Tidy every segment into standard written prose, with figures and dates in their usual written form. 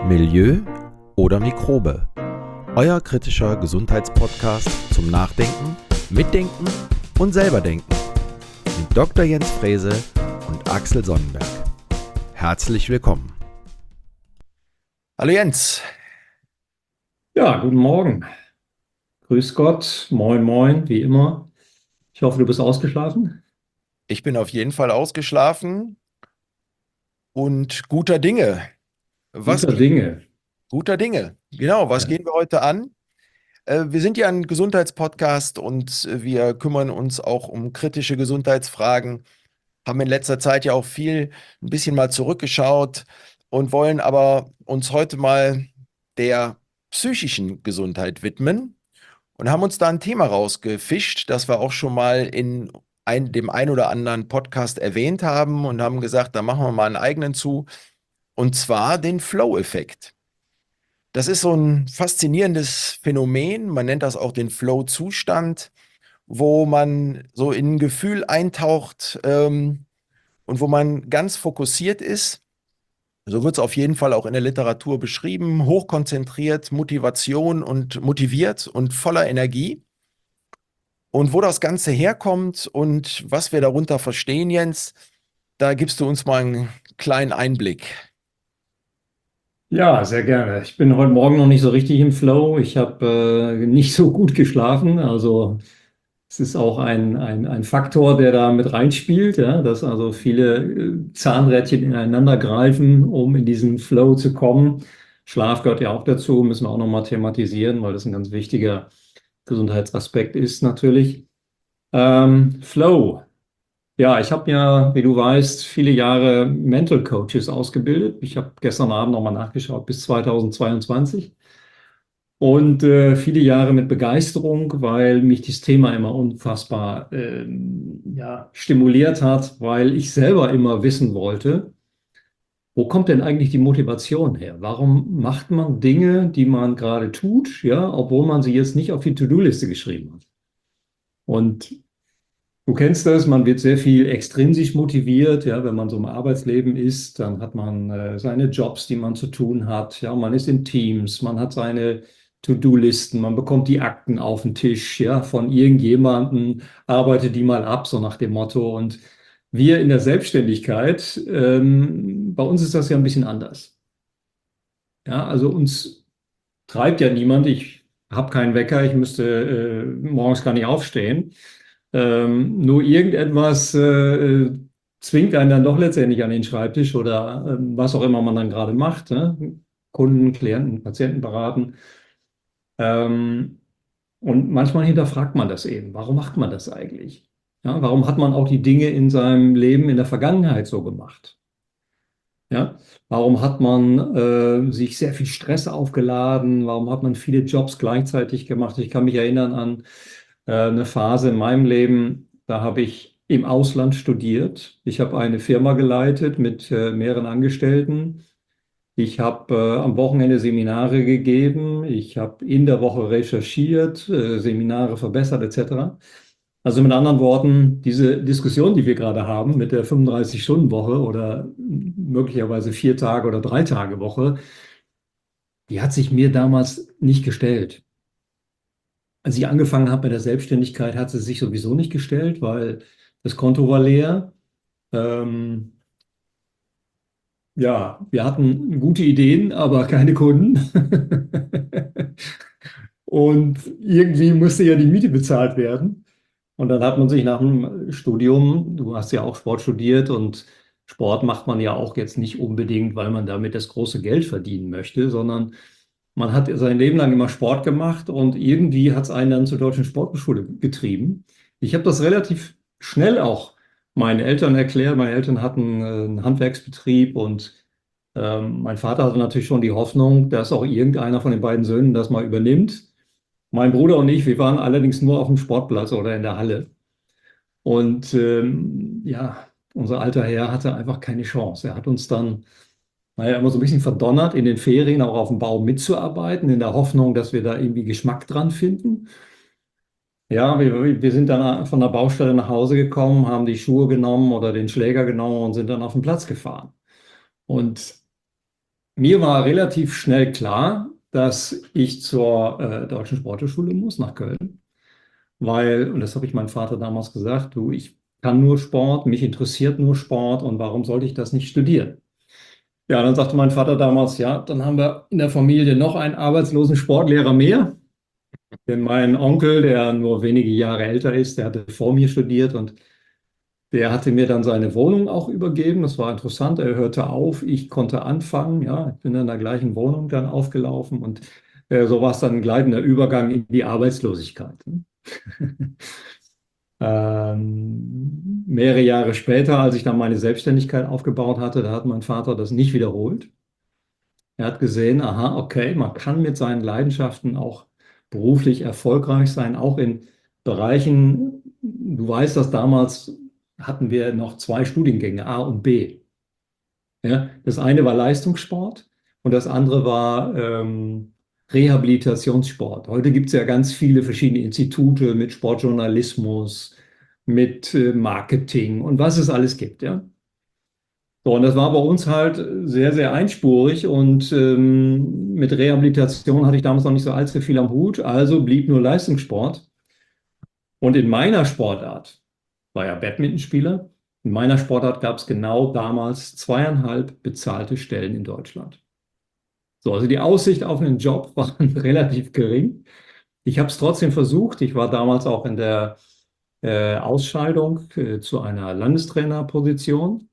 Milieu oder Mikrobe. Euer kritischer Gesundheitspodcast zum Nachdenken, Mitdenken und selberdenken. Mit Dr. Jens Frese und Axel Sonnenberg. Herzlich willkommen. Hallo Jens. Ja, guten Morgen. Grüß Gott. Moin, moin, wie immer. Ich hoffe, du bist ausgeschlafen. Ich bin auf jeden Fall ausgeschlafen und guter Dinge. Was Guter geht? Dinge. Guter Dinge. Genau, was Ja. gehen wir heute an? Wir sind ja ein Gesundheitspodcast und wir kümmern uns auch um kritische Gesundheitsfragen, haben in letzter Zeit ja auch ein bisschen mal zurückgeschaut und wollen aber uns heute mal der psychischen Gesundheit widmen und haben uns da ein Thema rausgefischt, das wir auch schon mal in dem ein oder anderen Podcast erwähnt haben und haben gesagt, da machen wir mal einen eigenen zu, und zwar den Flow-Effekt. Das ist so ein faszinierendes Phänomen. Man nennt das auch den Flow-Zustand, wo man so in ein Gefühl eintaucht, und wo man ganz fokussiert ist. So wird es auf jeden Fall auch in der Literatur beschrieben. Hochkonzentriert, Motivation und motiviert und voller Energie. Und wo das Ganze herkommt und was wir darunter verstehen, Jens, da gibst du uns mal einen kleinen Einblick. Ja, sehr gerne. Ich bin heute Morgen noch nicht so richtig im Flow. Ich habe nicht so gut geschlafen. Also es ist auch ein Faktor, der da mit reinspielt, ja, dass also viele Zahnrädchen ineinander greifen, um in diesen Flow zu kommen. Schlaf gehört ja auch dazu, müssen wir auch nochmal thematisieren, weil das ein ganz wichtiger Gesundheitsaspekt ist natürlich. Flow. Ja, ich habe ja, wie du weißt, viele Jahre Mental Coaches ausgebildet. Ich habe gestern Abend nochmal nachgeschaut, bis 2022. Und viele Jahre mit Begeisterung, weil mich das Thema immer unfassbar ja, stimuliert hat, weil ich selber immer wissen wollte, wo kommt denn eigentlich die Motivation her? Warum macht man Dinge, die man gerade tut, ja, obwohl man sie jetzt nicht auf die To-Do-Liste geschrieben hat? Und du kennst das, man wird sehr viel extrinsisch motiviert, ja, wenn man so im Arbeitsleben ist, dann hat man seine Jobs, die man zu tun hat, ja, man ist in Teams, man hat seine To-Do-Listen, man bekommt die Akten auf den Tisch, ja, von irgendjemandem, arbeitet die mal ab, so nach dem Motto. Und wir in der Selbstständigkeit, bei uns ist das ja ein bisschen anders. Ja, also uns treibt ja niemand, ich habe keinen Wecker, ich müsste morgens gar nicht aufstehen. Nur irgendetwas zwingt einen dann doch letztendlich an den Schreibtisch oder was auch immer man dann gerade macht, ne? Kunden, Klienten, Patienten beraten. Ähm, und manchmal hinterfragt man das eben. Warum macht man das eigentlich? Ja, warum hat man auch die Dinge in seinem Leben in der Vergangenheit so gemacht? Ja, warum hat man sich sehr viel Stress aufgeladen? Warum hat man viele Jobs gleichzeitig gemacht? Ich kann mich erinnern an eine Phase in meinem Leben, da habe ich im Ausland studiert. Ich habe eine Firma geleitet mit mehreren Angestellten. Ich habe am Wochenende Seminare gegeben. Ich habe in der Woche recherchiert, Seminare verbessert etc. Also mit anderen Worten, diese Diskussion, die wir gerade haben mit der 35-Stunden-Woche oder möglicherweise 4 Tage oder 3 Tage Woche, die hat sich mir damals nicht gestellt. Als ich angefangen habe mit der Selbstständigkeit, hat sie sich sowieso nicht gestellt, weil das Konto war leer. Ähm, ja, wir hatten gute Ideen, aber keine Kunden. Und irgendwie musste ja die Miete bezahlt werden. Und dann hat man sich nach dem Studium, du hast ja auch Sport studiert und Sport macht man ja auch jetzt nicht unbedingt, weil man damit das große Geld verdienen möchte, sondern man hat sein Leben lang immer Sport gemacht und irgendwie hat es einen dann zur Deutschen Sporthochschule getrieben. Ich habe das relativ schnell auch meinen Eltern erklärt. Meine Eltern hatten einen Handwerksbetrieb und mein Vater hatte natürlich schon die Hoffnung, dass auch irgendeiner von den beiden Söhnen das mal übernimmt. Mein Bruder und ich, wir waren allerdings nur auf dem Sportplatz oder in der Halle. Und ja, unser alter Herr hatte einfach keine Chance. Er hat uns dann, naja, immer so ein bisschen verdonnert, in den Ferien auch auf dem Bau mitzuarbeiten, in der Hoffnung, dass wir da irgendwie Geschmack dran finden. Ja, wir sind dann von der Baustelle nach Hause gekommen, haben die Schuhe genommen oder den Schläger genommen und sind dann auf den Platz gefahren. Und mir war relativ schnell klar, dass ich zur Deutschen Sporthochschule muss, nach Köln, weil, und das habe ich meinem Vater damals gesagt, du, ich kann nur Sport, mich interessiert nur Sport und warum sollte ich das nicht studieren? Ja, dann sagte mein Vater damals, ja, dann haben wir in der Familie noch einen arbeitslosen Sportlehrer mehr. Denn mein Onkel, der nur wenige Jahre älter ist, der hatte vor mir studiert und der hatte mir dann seine Wohnung auch übergeben. Das war interessant. Er hörte auf, ich konnte anfangen. Ja, ich bin in der gleichen Wohnung dann aufgelaufen und so war es dann ein gleitender Übergang in die Arbeitslosigkeit. Mehrere Jahre später, als ich dann meine Selbstständigkeit aufgebaut hatte, da hat mein Vater das nicht wiederholt. Er hat gesehen, aha, okay, man kann mit seinen Leidenschaften auch beruflich erfolgreich sein, auch in Bereichen, du weißt, dass damals hatten wir noch zwei Studiengänge, A und B. Ja, das eine war Leistungssport und das andere war Rehabilitationssport. Heute gibt es ja ganz viele verschiedene Institute mit Sportjournalismus, mit Marketing und was es alles gibt, ja. So, und das war bei uns halt sehr, sehr einspurig und mit Rehabilitation hatte ich damals noch nicht so allzu viel am Hut, also blieb nur Leistungssport. Und in meiner Sportart, war ja Badmintonspieler, in meiner Sportart gab es genau damals 2,5 bezahlte Stellen in Deutschland. So, also die Aussicht auf einen Job war relativ gering. Ich habe es trotzdem versucht. Ich war damals auch in der Ausscheidung zu einer Landestrainerposition.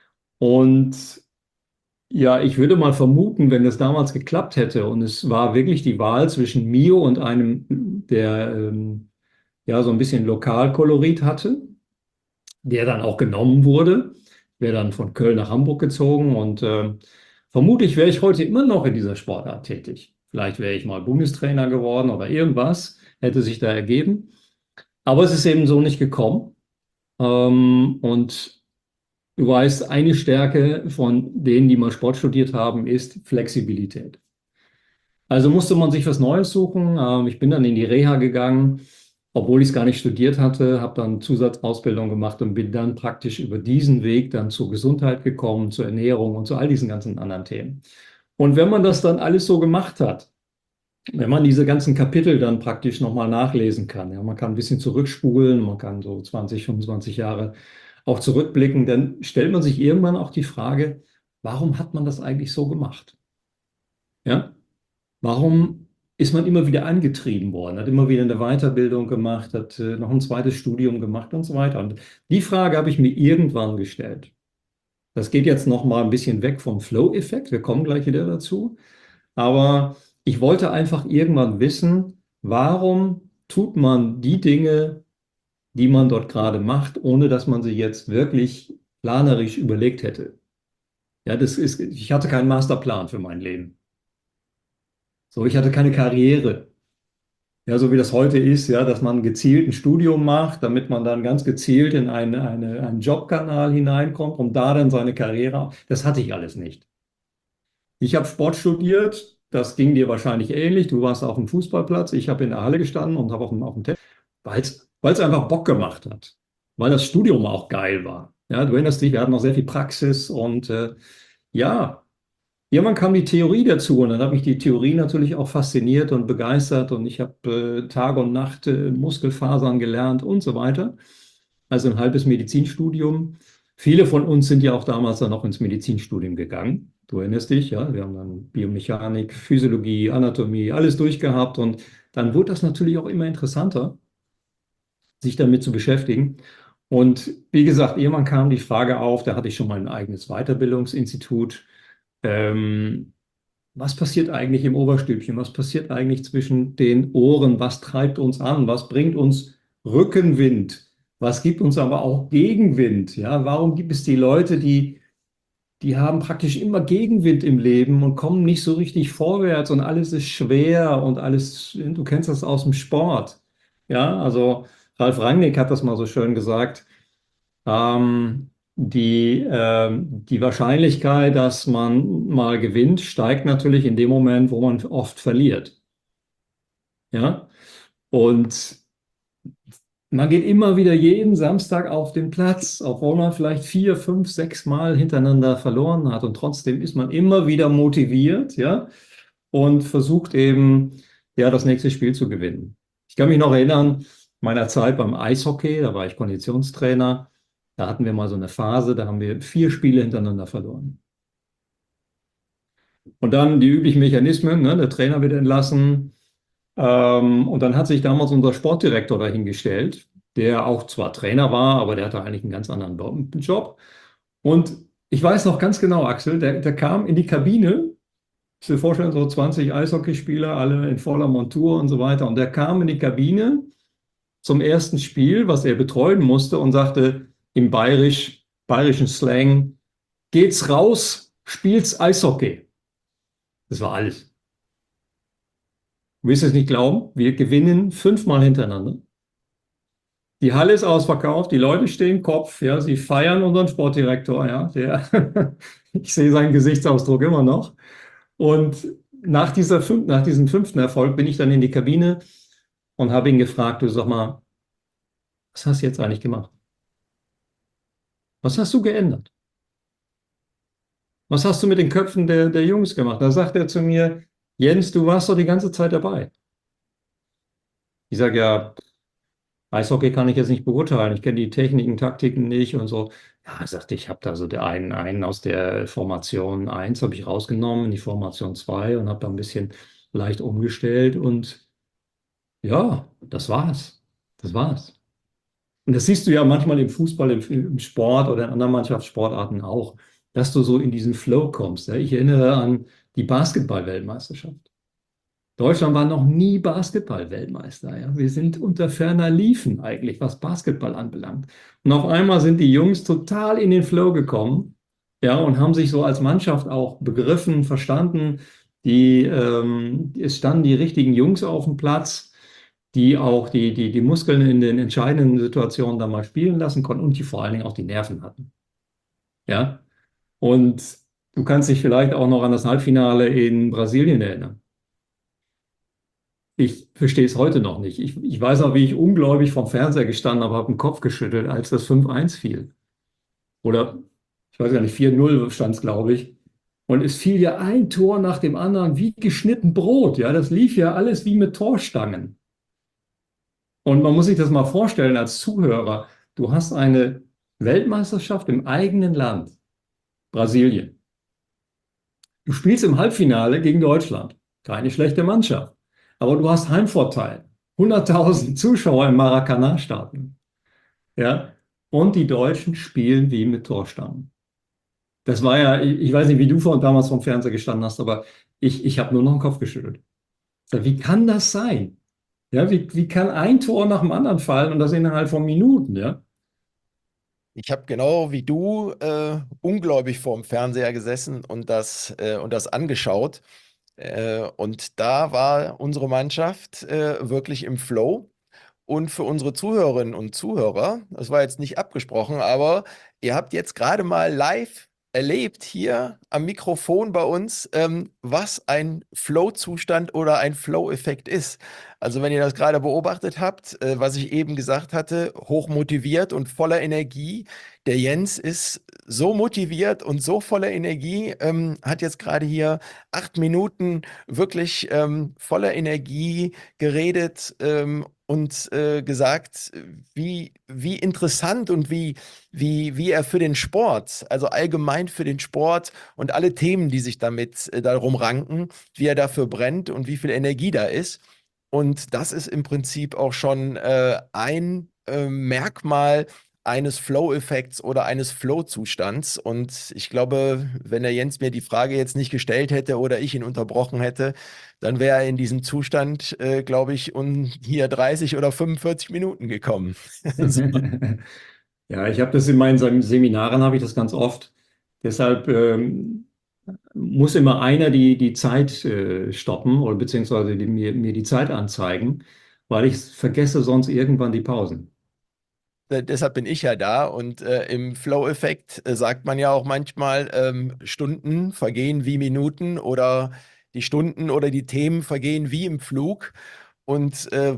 Und ja, ich würde mal vermuten, wenn es damals geklappt hätte und es war wirklich die Wahl zwischen mir und einem, der ja so ein bisschen Lokalkolorit hatte, der dann auch genommen wurde, wäre dann von Köln nach Hamburg gezogen und vermutlich wäre ich heute immer noch in dieser Sportart tätig. Vielleicht wäre ich mal Bundestrainer geworden oder irgendwas hätte sich da ergeben. Aber es ist eben so nicht gekommen. Und du weißt, eine Stärke von denen, die mal Sport studiert haben, ist Flexibilität. Also musste man sich was Neues suchen. Ich bin dann in die Reha gegangen, obwohl ich es gar nicht studiert hatte, habe dann Zusatzausbildung gemacht und bin dann praktisch über diesen Weg dann zur Gesundheit gekommen, zur Ernährung und zu all diesen ganzen anderen Themen. Und wenn man das dann alles so gemacht hat, wenn man diese ganzen Kapitel dann praktisch nochmal nachlesen kann, ja, man kann ein bisschen zurückspulen, man kann so 20, 25 Jahre auch zurückblicken, dann stellt man sich irgendwann auch die Frage, warum hat man das eigentlich so gemacht? Ja? Warum ist man immer wieder angetrieben worden, hat immer wieder eine Weiterbildung gemacht, hat noch ein zweites Studium gemacht und so weiter? Und die Frage habe ich mir irgendwann gestellt. Das geht jetzt noch mal ein bisschen weg vom Flow-Effekt, wir kommen gleich wieder dazu. Aber ich wollte einfach irgendwann wissen, warum tut man die Dinge, die man dort gerade macht, ohne dass man sie jetzt wirklich planerisch überlegt hätte. Ja, ich hatte keinen Masterplan für mein Leben. So, ich hatte keine Karriere. Ja, so wie das heute ist, ja, dass man gezielt ein Studium macht, damit man dann ganz gezielt in einen Jobkanal hineinkommt, um da dann seine Karriere. Das hatte ich alles nicht. Ich habe Sport studiert, das ging dir wahrscheinlich ähnlich. Du warst auf dem Fußballplatz, ich habe in der Halle gestanden und habe auf dem Tisch, weil es einfach Bock gemacht hat, weil das Studium auch geil war. Ja, du erinnerst dich, wir hatten noch sehr viel Praxis und ja, irgendwann kam die Theorie dazu und dann hat mich die Theorie natürlich auch fasziniert und begeistert und ich habe Tag und Nacht Muskelfasern gelernt und so weiter. Also ein halbes Medizinstudium. Viele von uns sind ja auch damals dann noch ins Medizinstudium gegangen. Du erinnerst dich, ja, wir haben dann Biomechanik, Physiologie, Anatomie, alles durchgehabt und dann wurde das natürlich auch immer interessanter, sich damit zu beschäftigen. Und wie gesagt, irgendwann kam die Frage auf, da hatte ich schon mal ein eigenes Weiterbildungsinstitut. Ähm, Was passiert eigentlich im Oberstübchen? Was passiert eigentlich zwischen den Ohren? Was treibt uns an? Was bringt uns Rückenwind? Was gibt uns aber auch Gegenwind? Ja, warum gibt es die Leute, die haben praktisch immer Gegenwind im Leben und kommen nicht so richtig vorwärts und alles ist schwer und alles, du kennst das aus dem Sport. Ja, also Ralf Rangnick hat das mal so schön gesagt. Die Wahrscheinlichkeit, dass man mal gewinnt, steigt natürlich in dem Moment, wo man oft verliert. Ja, und Man geht immer wieder jeden Samstag auf den Platz, obwohl man vielleicht 4, 5, 6 Mal hintereinander verloren hat. Und trotzdem ist man immer wieder motiviert, ja, und versucht eben, ja, das nächste Spiel zu gewinnen. Ich kann mich noch erinnern, meiner Zeit beim Eishockey, da war ich Konditionstrainer. Da hatten wir mal so eine Phase, da haben wir 4 Spiele hintereinander verloren. Und dann die üblichen Mechanismen, ne? Der Trainer wird entlassen. Und dann hat sich damals unser Sportdirektor dahingestellt, der auch zwar Trainer war, aber der hatte eigentlich einen ganz anderen Job. Und ich weiß noch ganz genau, Axel, der kam in die Kabine. Ich dir vorstellen, so 20 Eishockeyspieler, alle in voller Montur und so weiter. Und der kam in die Kabine zum ersten Spiel, was er betreuen musste, und sagte im bayerischen Slang: Geht's raus, spielt's Eishockey. Das war alles. Du wirst es nicht glauben, wir gewinnen 5 Mal hintereinander. Die Halle ist ausverkauft, die Leute stehen Kopf, ja, sie feiern unseren Sportdirektor, ja, ich sehe seinen Gesichtsausdruck immer noch. Und nach diesem 5. Erfolg bin ich dann in die Kabine und habe ihn gefragt, du sag mal, was hast du jetzt eigentlich gemacht? Was hast du geändert? Was hast du mit den Köpfen der Jungs gemacht? Da sagt er zu mir: Jens, du warst doch die ganze Zeit dabei. Ich sage: Ja, Eishockey kann ich jetzt nicht beurteilen. Ich kenne die Techniken, Taktiken nicht und so. Ja, er sagte, ich habe da so einen aus der Formation 1 habe ich rausgenommen in die Formation 2 und habe da ein bisschen leicht umgestellt und ja, das war's. Das war's. Und das siehst du ja manchmal im Fußball, im Sport oder in anderen Mannschaftssportarten auch, dass du so in diesen Flow kommst. Ja. Ich erinnere an die Basketball-Weltmeisterschaft. Deutschland war noch nie Basketball-Weltmeister. Ja. Wir sind unter ferner Liefen eigentlich, was Basketball anbelangt. Und auf einmal sind die Jungs total in den Flow gekommen, ja, und haben sich so als Mannschaft auch begriffen, verstanden. Es standen die richtigen Jungs auf dem Platz, die auch die Muskeln in den entscheidenden Situationen dann mal spielen lassen konnten und die vor allen Dingen auch die Nerven hatten. Ja. Und du kannst dich vielleicht auch noch an das Halbfinale in Brasilien erinnern. Ich verstehe es heute noch nicht. Ich weiß noch, wie ich ungläubig vom Fernseher gestanden habe, habe den Kopf geschüttelt, als das 5-1 fiel. Oder ich weiß gar nicht, 4-0 stand es, glaube ich. Und es fiel ja ein Tor nach dem anderen wie geschnitten Brot. Ja, das lief ja alles wie mit Torstangen. Und man muss sich das mal vorstellen als Zuhörer. Du hast eine Weltmeisterschaft im eigenen Land, Brasilien. Du spielst im Halbfinale gegen Deutschland. Keine schlechte Mannschaft. Aber du hast Heimvorteil. 100.000 Zuschauer im Maracanã-Stadion. Ja? Und die Deutschen spielen wie mit Torstangen. Das war ja, ich weiß nicht, wie du damals vom Fernseher gestanden hast, aber ich habe nur noch den Kopf geschüttelt. Wie kann das sein? Ja, wie kann ein Tor nach dem anderen fallen und das innerhalb von Minuten, ja? Ich habe genau wie du ungläubig vorm Fernseher gesessen und das angeschaut. Und da war unsere Mannschaft wirklich im Flow. Und für unsere Zuhörerinnen und Zuhörer, das war jetzt nicht abgesprochen, aber ihr habt jetzt gerade mal live erlebt hier am Mikrofon bei uns, was ein Flow-Zustand oder ein Flow-Effekt ist. Also wenn ihr das gerade beobachtet habt, was ich eben gesagt hatte, hochmotiviert und voller Energie. Der Jens ist so motiviert und so voller Energie, hat jetzt gerade hier 8 Minuten wirklich voller Energie geredet und gesagt, wie interessant und wie er für den Sport, also allgemein für den Sport und alle Themen, die sich damit darum ranken, wie er dafür brennt und wie viel Energie da ist. Und das ist im Prinzip auch schon ein Merkmal eines Flow-Effekts oder eines Flow-Zustands. Und ich glaube, wenn der Jens mir die Frage jetzt nicht gestellt hätte oder ich ihn unterbrochen hätte, dann wäre er in diesem Zustand, glaube ich, um hier 30 oder 45 Minuten gekommen. So. Ja, ich habe das in meinen Seminaren, habe ich das ganz oft. Deshalb muss immer einer die Zeit stoppen oder beziehungsweise mir die Zeit anzeigen, weil ich vergesse sonst irgendwann die Pausen. Deshalb bin ich ja da und im Flow-Effekt sagt man ja auch manchmal, Stunden vergehen wie Minuten oder die Stunden oder die Themen vergehen wie im Flug. Und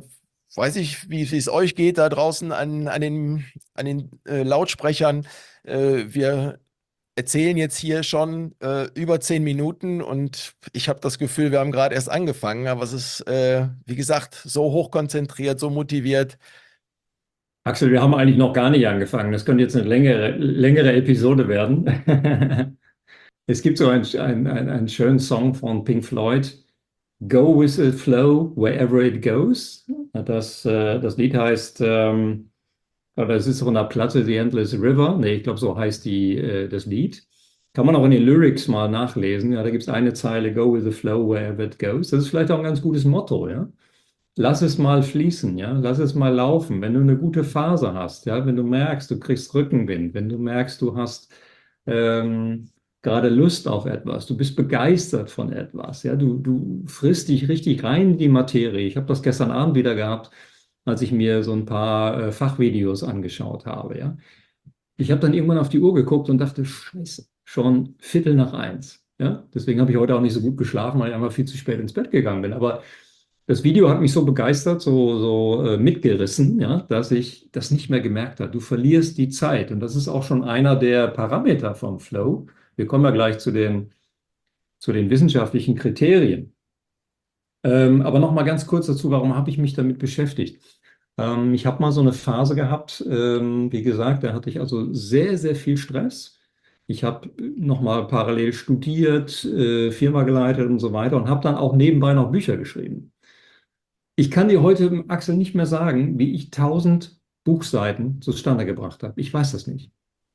weiß ich, wie es euch geht da draußen an den Lautsprechern. Wir erzählen jetzt hier schon über 10 Minuten und ich habe das Gefühl, wir haben gerade erst angefangen, aber es ist, wie gesagt, so hochkonzentriert, so motiviert. Axel, wir haben eigentlich noch gar nicht angefangen. Das könnte jetzt eine längere Episode werden. Es gibt so einen schönen Song von Pink Floyd, Go with the Flow wherever it goes. Das Lied heißt, oder es ist von der Platte The Endless River. Nee, ich glaube, so heißt das Lied. Kann man auch in den Lyrics mal nachlesen. Ja, da gibt es eine Zeile, Go with the flow wherever it goes. Das ist vielleicht auch ein ganz gutes Motto, ja. Lass es mal fließen, ja. Lass es mal laufen. Wenn du eine gute Phase hast, ja, wenn du merkst, du kriegst Rückenwind, wenn du merkst, du hast ähm, gerade Lust auf etwas, du bist begeistert von etwas, ja, du frisst dich richtig rein in die Materie. Ich habe das gestern Abend wieder gehabt, als ich mir so ein paar Fachvideos angeschaut habe, ja. Ich habe dann irgendwann auf die Uhr geguckt und dachte, Scheiße, schon Viertel nach eins. Ja? Deswegen habe ich heute auch nicht so gut geschlafen, weil ich einfach viel zu spät ins Bett gegangen bin. Aber das Video hat mich so begeistert, so mitgerissen, ja, dass ich das nicht mehr gemerkt habe. Du verlierst die Zeit. Und das ist auch schon einer der Parameter vom Flow. Wir kommen ja gleich zu den wissenschaftlichen Kriterien. Aber noch mal ganz kurz dazu, warum habe ich mich damit beschäftigt? Ich habe mal so eine Phase gehabt, wie gesagt, da hatte ich also sehr, sehr viel Stress. Ich habe noch mal parallel studiert, Firma geleitet und so weiter und habe dann auch nebenbei noch Bücher geschrieben. Ich kann dir heute, Axel, nicht mehr sagen, wie ich 1000 Buchseiten zustande gebracht habe. Ich weiß das nicht.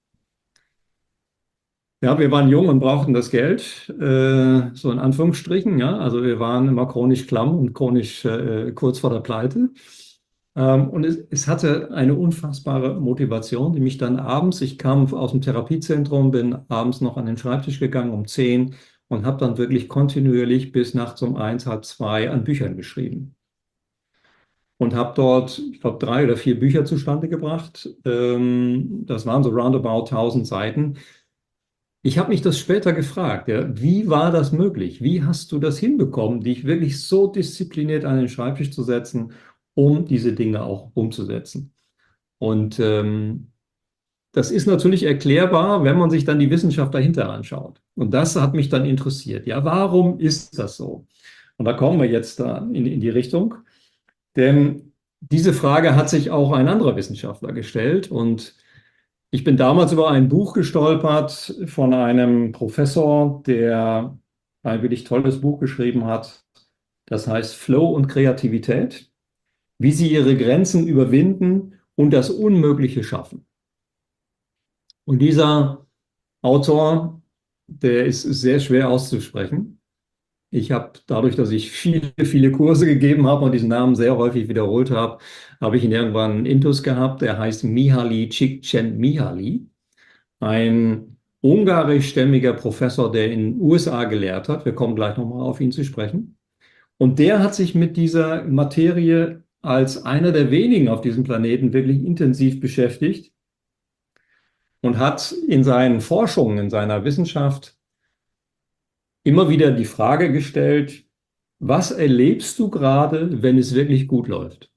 Ja, wir waren jung und brauchten das Geld, so in Anführungsstrichen, ja. Also wir waren immer chronisch klamm und chronisch kurz vor der Pleite. Und es hatte eine unfassbare Motivation, die mich dann abends, ich kam aus dem Therapiezentrum, bin abends noch an den Schreibtisch gegangen um 10 und habe dann wirklich kontinuierlich bis nachts um 1, halb 2 an Büchern geschrieben. Und habe dort, ich glaube, 3 oder 4 Bücher zustande gebracht. Das waren so roundabout 1000 Seiten. Ich habe mich das später gefragt, ja, wie war das möglich? Wie hast du das hinbekommen, dich wirklich so diszipliniert an den Schreibtisch zu setzen, um diese Dinge auch umzusetzen? Und das ist natürlich erklärbar, wenn man sich dann die Wissenschaft dahinter anschaut. Und das hat mich dann interessiert. Ja, warum ist das so? Und da kommen wir jetzt da in die Richtung. Denn diese Frage hat sich auch ein anderer Wissenschaftler gestellt. Und ich bin damals über ein Buch gestolpert von einem Professor, der ein wirklich tolles Buch geschrieben hat. Das heißt Flow und Kreativität, wie sie ihre Grenzen überwinden und das Unmögliche schaffen. Und dieser Autor, der ist sehr schwer auszusprechen. Ich habe dadurch, dass ich viele, viele Kurse gegeben habe und diesen Namen sehr häufig wiederholt habe, habe ich ihn irgendwann einen Intus gehabt. Der heißt Mihaly Csikszentmihalyi, ein ungarischstämmiger Professor, der in den USA gelehrt hat. Wir kommen gleich nochmal auf ihn zu sprechen. Und der hat sich mit dieser Materie als einer der wenigen auf diesem Planeten wirklich intensiv beschäftigt und hat in seinen Forschungen, in seiner Wissenschaft immer wieder die Frage gestellt, was erlebst du gerade, wenn es wirklich gut läuft?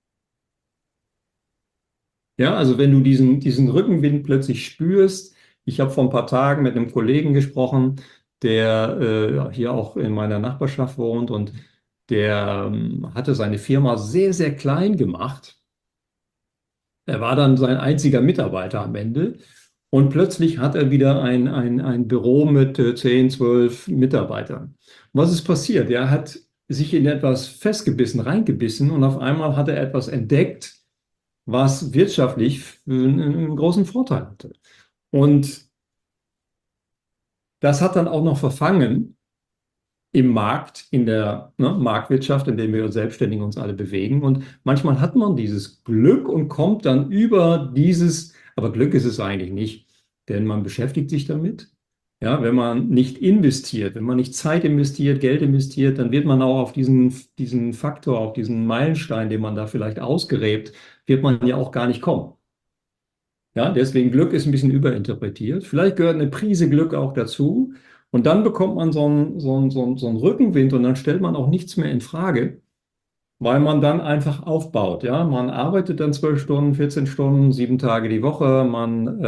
Ja, also wenn du diesen Rückenwind plötzlich spürst. Ich habe vor ein paar Tagen mit einem Kollegen gesprochen, der hier auch in meiner Nachbarschaft wohnt und der hatte seine Firma sehr, sehr klein gemacht. Er war dann sein einziger Mitarbeiter am Ende. Und plötzlich hat er wieder ein Büro mit 10, 12 Mitarbeitern. Was ist passiert? Er hat sich in etwas festgebissen, reingebissen und auf einmal hat er etwas entdeckt, was wirtschaftlich einen großen Vorteil hatte. Und das hat dann auch noch verfangen im Markt, in der Marktwirtschaft, in der wir selbstständig uns alle bewegen. Und manchmal hat man dieses Glück und kommt dann über dieses, aber Glück ist es eigentlich nicht, denn man beschäftigt sich damit. Ja, wenn man nicht investiert, wenn man nicht Zeit investiert, Geld investiert, dann wird man auch auf diesen Faktor, auf diesen Meilenstein, den man da vielleicht ausgräbt, wird man ja auch gar nicht kommen. Ja, deswegen Glück ist ein bisschen überinterpretiert. Vielleicht gehört eine Prise Glück auch dazu. Und dann bekommt man so einen Rückenwind und dann stellt man auch nichts mehr in Frage. weil man dann einfach aufbaut. Ja, man arbeitet dann 12 Stunden, 14 Stunden, 7 Tage die Woche. Man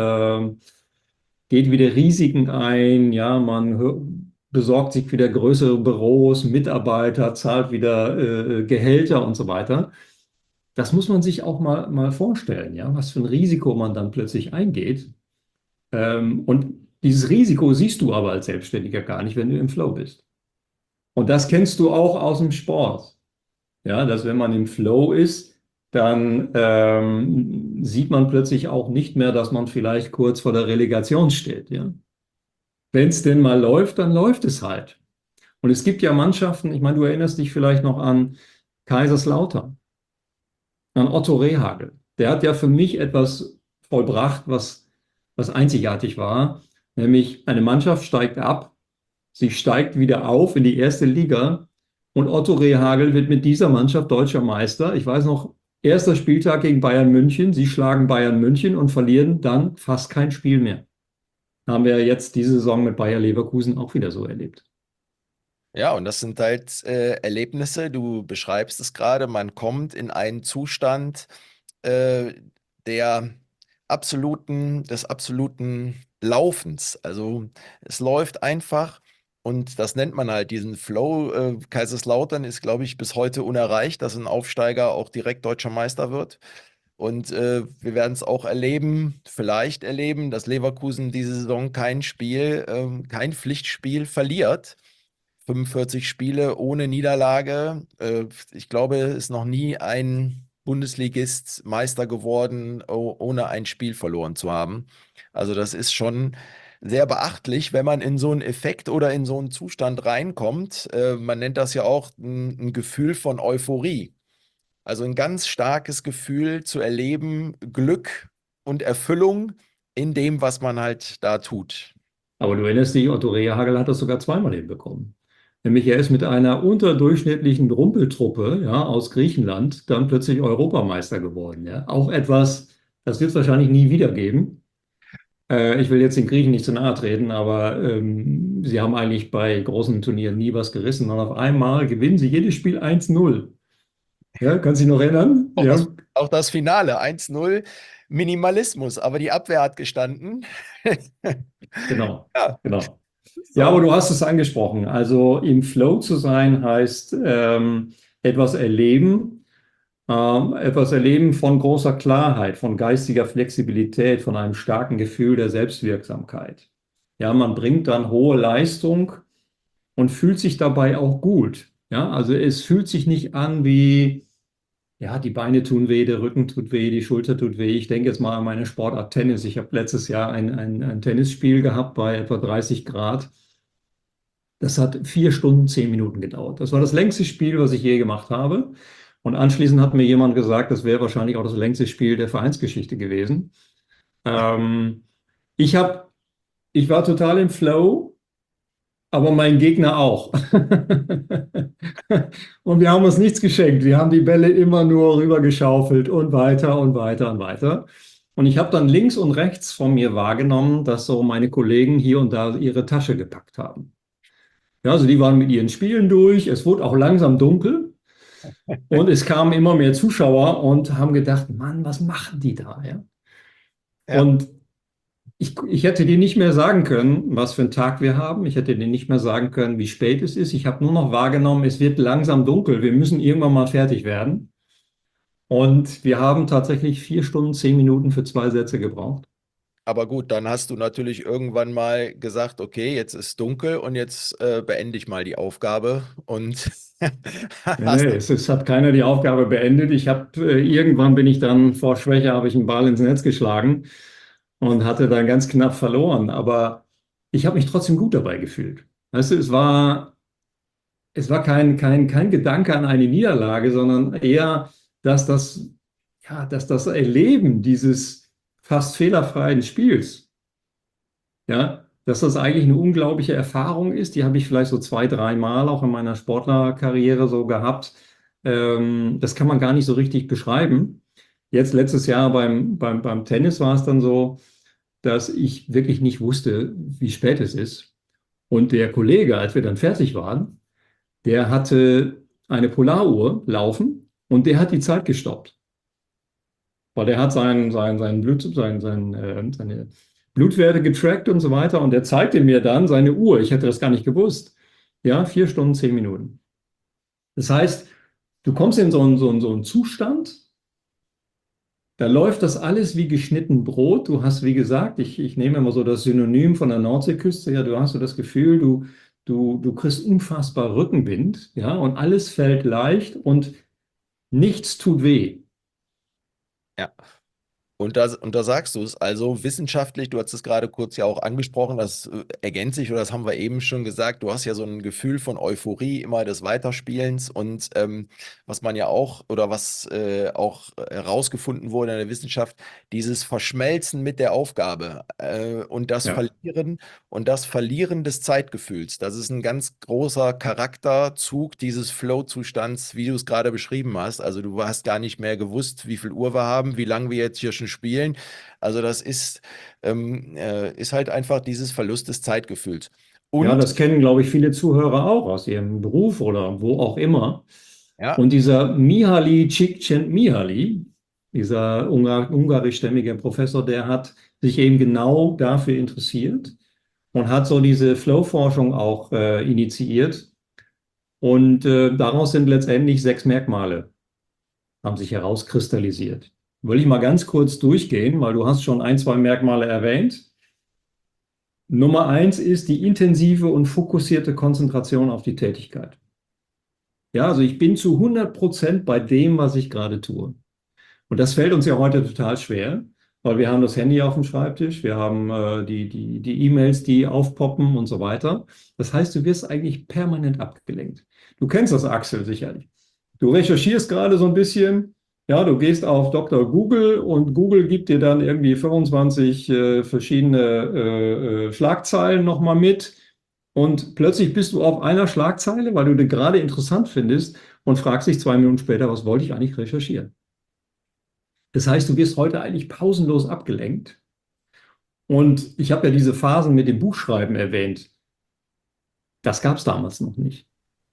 geht wieder Risiken ein. Ja, man besorgt sich wieder größere Büros, Mitarbeiter, zahlt wieder Gehälter und so weiter. Das muss man sich auch mal vorstellen. Ja, was für ein Risiko man dann plötzlich eingeht. Und dieses Risiko siehst du aber als Selbstständiger gar nicht, wenn du im Flow bist. Und das kennst du auch aus dem Sport. Ja, dass wenn man im Flow ist, dann sieht man plötzlich auch nicht mehr, dass man vielleicht kurz vor der Relegation steht. Ja? Wenn es denn mal läuft, dann läuft es halt. Und es gibt ja Mannschaften, ich meine, du erinnerst dich vielleicht noch an Kaiserslautern, an Otto Rehhagel. Der hat ja für mich etwas vollbracht, was einzigartig war, nämlich eine Mannschaft steigt ab, sie steigt wieder auf in die erste Liga und Otto Rehhagel wird mit dieser Mannschaft deutscher Meister. Ich weiß noch, erster Spieltag gegen Bayern München, sie schlagen Bayern München und verlieren dann fast kein Spiel mehr. Haben wir jetzt diese Saison mit Bayer Leverkusen auch wieder so erlebt. Ja, und das sind halt Erlebnisse, du beschreibst es gerade, man kommt in einen Zustand äh, der des absoluten Laufens. Also es läuft einfach und das nennt man halt diesen Flow. Kaiserslautern ist, glaube ich, bis heute unerreicht, dass ein Aufsteiger auch direkt deutscher Meister wird. Und wir werden es auch erleben, vielleicht erleben, dass Leverkusen diese Saison kein Pflichtspiel verliert. 45 Spiele ohne Niederlage. Ich glaube, es ist noch nie ein Bundesligist Meister geworden, ohne ein Spiel verloren zu haben. Also das ist schon sehr beachtlich, wenn man in so einen Effekt oder in so einen Zustand reinkommt. Man nennt das ja auch ein Gefühl von Euphorie. Also ein ganz starkes Gefühl zu erleben, Glück und Erfüllung in dem, was man halt da tut. Aber du erinnerst dich, Otto Rehhagel hat das sogar zweimal hinbekommen. Nämlich er ist mit einer unterdurchschnittlichen Rumpeltruppe, ja, aus Griechenland dann plötzlich Europameister geworden. Ja. Auch etwas, das wird es wahrscheinlich nie wieder geben. Ich will jetzt den Griechen nicht zu nahe treten, aber sie haben eigentlich bei großen Turnieren nie was gerissen. Und auf einmal gewinnen sie jedes Spiel 1-0. Ja, kannst du dich noch erinnern? Auch Ja, auch das Finale 1-0, Minimalismus, aber die Abwehr hat gestanden. genau, Ja, genau. Ja, aber so. du hast es angesprochen. Also im Flow zu sein heißt etwas erleben, etwas erleben von großer Klarheit, von geistiger Flexibilität, von einem starken Gefühl der Selbstwirksamkeit. Ja, man bringt dann hohe Leistung und fühlt sich dabei auch gut. Ja, also es fühlt sich nicht an wie, ja, die Beine tun weh, der Rücken tut weh, die Schulter tut weh. Ich denke jetzt mal an meine Sportart Tennis. Ich habe letztes Jahr ein Tennisspiel gehabt bei etwa 30 Grad. Das hat 4 Stunden, 10 Minuten gedauert. Das war das längste Spiel, was ich je gemacht habe. Und anschließend hat mir jemand gesagt, das wäre wahrscheinlich auch das längste Spiel der Vereinsgeschichte gewesen. Ähm, ich hab, ich war total im Flow, aber mein Gegner auch. Und wir haben uns nichts geschenkt. Wir haben die Bälle immer nur rübergeschaufelt und weiter und weiter und weiter. Und ich habe dann links und rechts von mir wahrgenommen, dass so meine Kollegen hier und da ihre Tasche gepackt haben. Ja, also die waren mit ihren Spielen durch. Es wurde auch langsam dunkel und es kamen immer mehr Zuschauer und haben gedacht, Mann, was machen die da? Ja? Ja, Und ich hätte dir nicht mehr sagen können, was für einen Tag wir haben. Ich hätte dir nicht mehr sagen können, wie spät es ist. Ich habe nur noch wahrgenommen, es wird langsam dunkel. Wir müssen irgendwann mal fertig werden. Und wir haben tatsächlich 4 Stunden, 10 Minuten für 2 Sätze gebraucht. aber gut, dann hast du natürlich irgendwann mal gesagt, okay, jetzt ist dunkel und jetzt beende ich mal die Aufgabe und Nee, nee, hast es hat keiner die Aufgabe beendet. Irgendwann bin ich dann vor Schwäche, habe ich einen Ball ins Netz geschlagen und hatte dann ganz knapp verloren. Aber ich habe mich trotzdem gut dabei gefühlt. Weißt du, es war kein Gedanke an eine Niederlage, sondern eher, dass dass das Erleben dieses fast fehlerfreien Spiels, ja, dass das eigentlich eine unglaubliche Erfahrung ist. Die habe ich vielleicht so 2, 3 Mal auch in meiner Sportlerkarriere so gehabt. Das kann man gar nicht so richtig beschreiben. Jetzt letztes Jahr beim Tennis war es dann so, dass ich wirklich nicht wusste, wie spät es ist. Und der Kollege, als wir dann fertig waren, der hatte eine Polaruhr laufen und der hat die Zeit gestoppt. Weil der hat seine Blutwerte getrackt und so weiter und der zeigte mir dann seine Uhr. Ich hätte das gar nicht gewusst. Ja, 4 Stunden, 10 Minuten. Das heißt, du kommst in so einen Zustand, da läuft das alles wie geschnitten Brot. Du hast, wie gesagt, ich nehme immer so das Synonym von der Nordseeküste, ja, du hast so das Gefühl, du kriegst unfassbar Rückenwind, ja, und alles fällt leicht und nichts tut weh. Ja. Und da sagst du es, also wissenschaftlich, du hast es gerade kurz ja auch angesprochen, das ergänzt sich oder das haben wir eben schon gesagt, du hast ja so ein Gefühl von Euphorie immer des Weiterspielens und was man ja auch oder was auch herausgefunden wurde in der Wissenschaft, dieses Verschmelzen mit der Aufgabe Ja. und das Verlieren des Zeitgefühls, das ist ein ganz großer Charakterzug dieses Flow-Zustands, wie du es gerade beschrieben hast. Also du hast gar nicht mehr gewusst, wie viel Uhr wir haben, wie lange wir jetzt hier schon spielen. Also das ist halt einfach dieses Verlust des Zeitgefühls. Ja, Und das kennen, glaube ich, viele Zuhörer auch aus ihrem Beruf oder wo auch immer. ja, Und dieser Mihaly Csikszentmihalyi, dieser ungarischstämmige Professor, der hat sich eben genau dafür interessiert und hat so diese Flow-Forschung auch initiiert. Und daraus sind letztendlich 6 Merkmale, haben sich herauskristallisiert. Will ich mal ganz kurz durchgehen, weil du hast schon 1, 2 Merkmale erwähnt. Nummer 1 ist die intensive und fokussierte Konzentration auf die Tätigkeit. Ja, also ich bin zu 100% bei dem, was ich gerade tue. Und das fällt uns ja heute total schwer, weil wir haben das Handy auf dem Schreibtisch, wir haben die E-Mails, die aufpoppen und so weiter. Das heißt, du wirst eigentlich permanent abgelenkt. Du kennst das, Axel, sicherlich. Du recherchierst gerade so ein bisschen, ja, du gehst auf Dr. Google und Google gibt dir dann irgendwie 25 verschiedene Schlagzeilen nochmal mit. Und plötzlich bist du auf einer Schlagzeile, weil du die gerade interessant findest und fragst dich 2 Minuten später, was wollte ich eigentlich recherchieren? Das heißt, du wirst heute eigentlich pausenlos abgelenkt. Und ich habe ja diese Phasen mit dem Buchschreiben erwähnt. Das gab es damals noch nicht.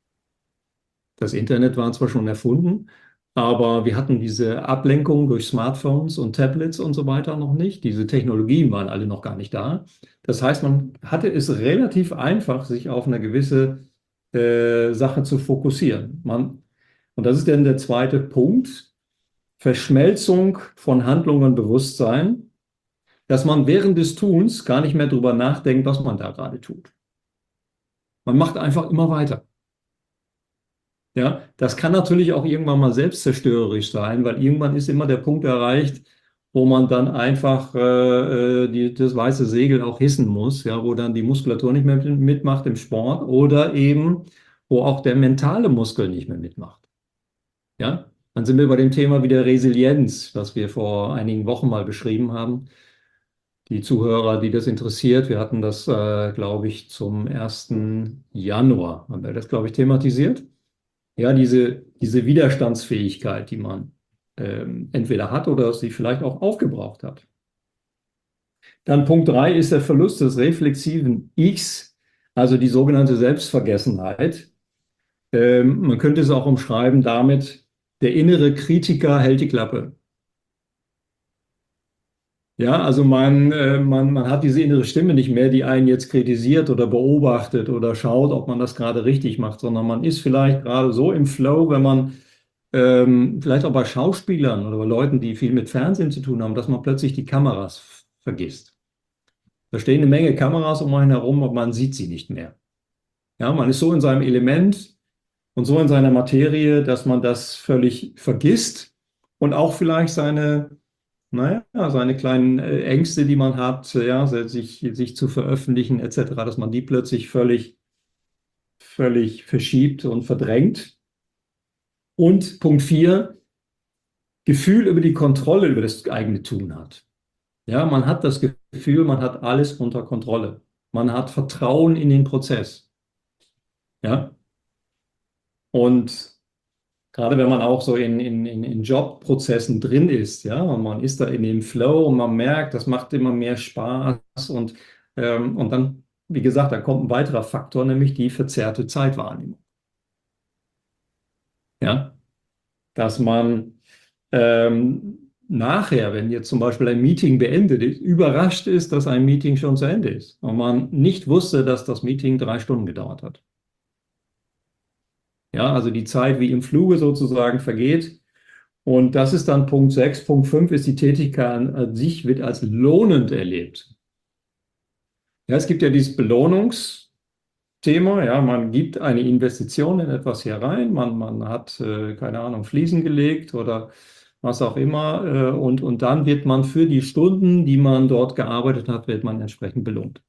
Das Internet war zwar schon erfunden, aber wir hatten diese Ablenkung durch Smartphones und Tablets und so weiter noch nicht. Diese Technologien waren alle noch gar nicht da. Das heißt, man hatte es relativ einfach, sich auf eine gewisse Sache zu fokussieren. Und das ist dann der zweite Punkt, Verschmelzung von Handlung und Bewusstsein, dass man während des Tuns gar nicht mehr drüber nachdenkt, was man da gerade tut. Man macht einfach immer weiter. Ja, das kann natürlich auch irgendwann mal selbstzerstörerisch sein, weil irgendwann ist immer der Punkt erreicht, wo man dann einfach das weiße Segel auch hissen muss, ja, wo dann die Muskulatur nicht mehr mitmacht im Sport oder eben, wo auch der mentale Muskel nicht mehr mitmacht. Ja, dann sind wir bei dem Thema wieder Resilienz, was wir vor einigen Wochen mal beschrieben haben. Die Zuhörer, die das interessiert, wir hatten das, glaube ich, zum 1. Januar, haben wir das, glaube ich, thematisiert. Ja, diese Widerstandsfähigkeit, die man entweder hat oder sie vielleicht auch aufgebraucht hat. Dann Punkt 3 ist der Verlust des reflexiven Ichs, also die sogenannte Selbstvergessenheit. Man könnte es auch umschreiben damit, der innere Kritiker hält die Klappe. Ja, also man hat diese innere Stimme nicht mehr, die einen jetzt kritisiert oder beobachtet oder schaut, ob man das gerade richtig macht, sondern man ist vielleicht gerade so im Flow, wenn man vielleicht auch bei Schauspielern oder bei Leuten, die viel mit Fernsehen zu tun haben, dass man plötzlich die Kameras vergisst. Da stehen eine Menge Kameras um einen herum, aber man sieht sie nicht mehr. Ja, man ist so in seinem Element und so in seiner Materie, dass man das völlig vergisst und auch vielleicht seine kleinen Ängste, die man hat, ja, sich zu veröffentlichen, etc., dass man die plötzlich völlig verschiebt und verdrängt. Und Punkt 4, Gefühl über die Kontrolle über das eigene Tun hat. Ja, man hat das Gefühl, man hat alles unter Kontrolle. Man hat Vertrauen in den Prozess. Ja, und gerade wenn man auch so in Jobprozessen drin ist, ja, und man ist da in dem Flow und man merkt, das macht immer mehr Spaß und dann, wie gesagt, da kommt ein weiterer Faktor, nämlich die verzerrte Zeitwahrnehmung. Ja, dass man nachher, wenn jetzt zum Beispiel ein Meeting beendet ist, überrascht ist, dass ein Meeting schon zu Ende ist und man nicht wusste, dass das Meeting 3 Stunden gedauert hat. Ja, also die Zeit wie im Fluge sozusagen vergeht. Und das ist dann Punkt 6. Punkt 5 ist, die Tätigkeit an sich wird als lohnend erlebt. Ja, es gibt ja dieses Belohnungsthema. Ja, man gibt eine Investition in etwas hier rein, man hat, keine Ahnung, Fliesen gelegt oder was auch immer, und dann wird man für die Stunden, die man dort gearbeitet hat, wird man entsprechend belohnt.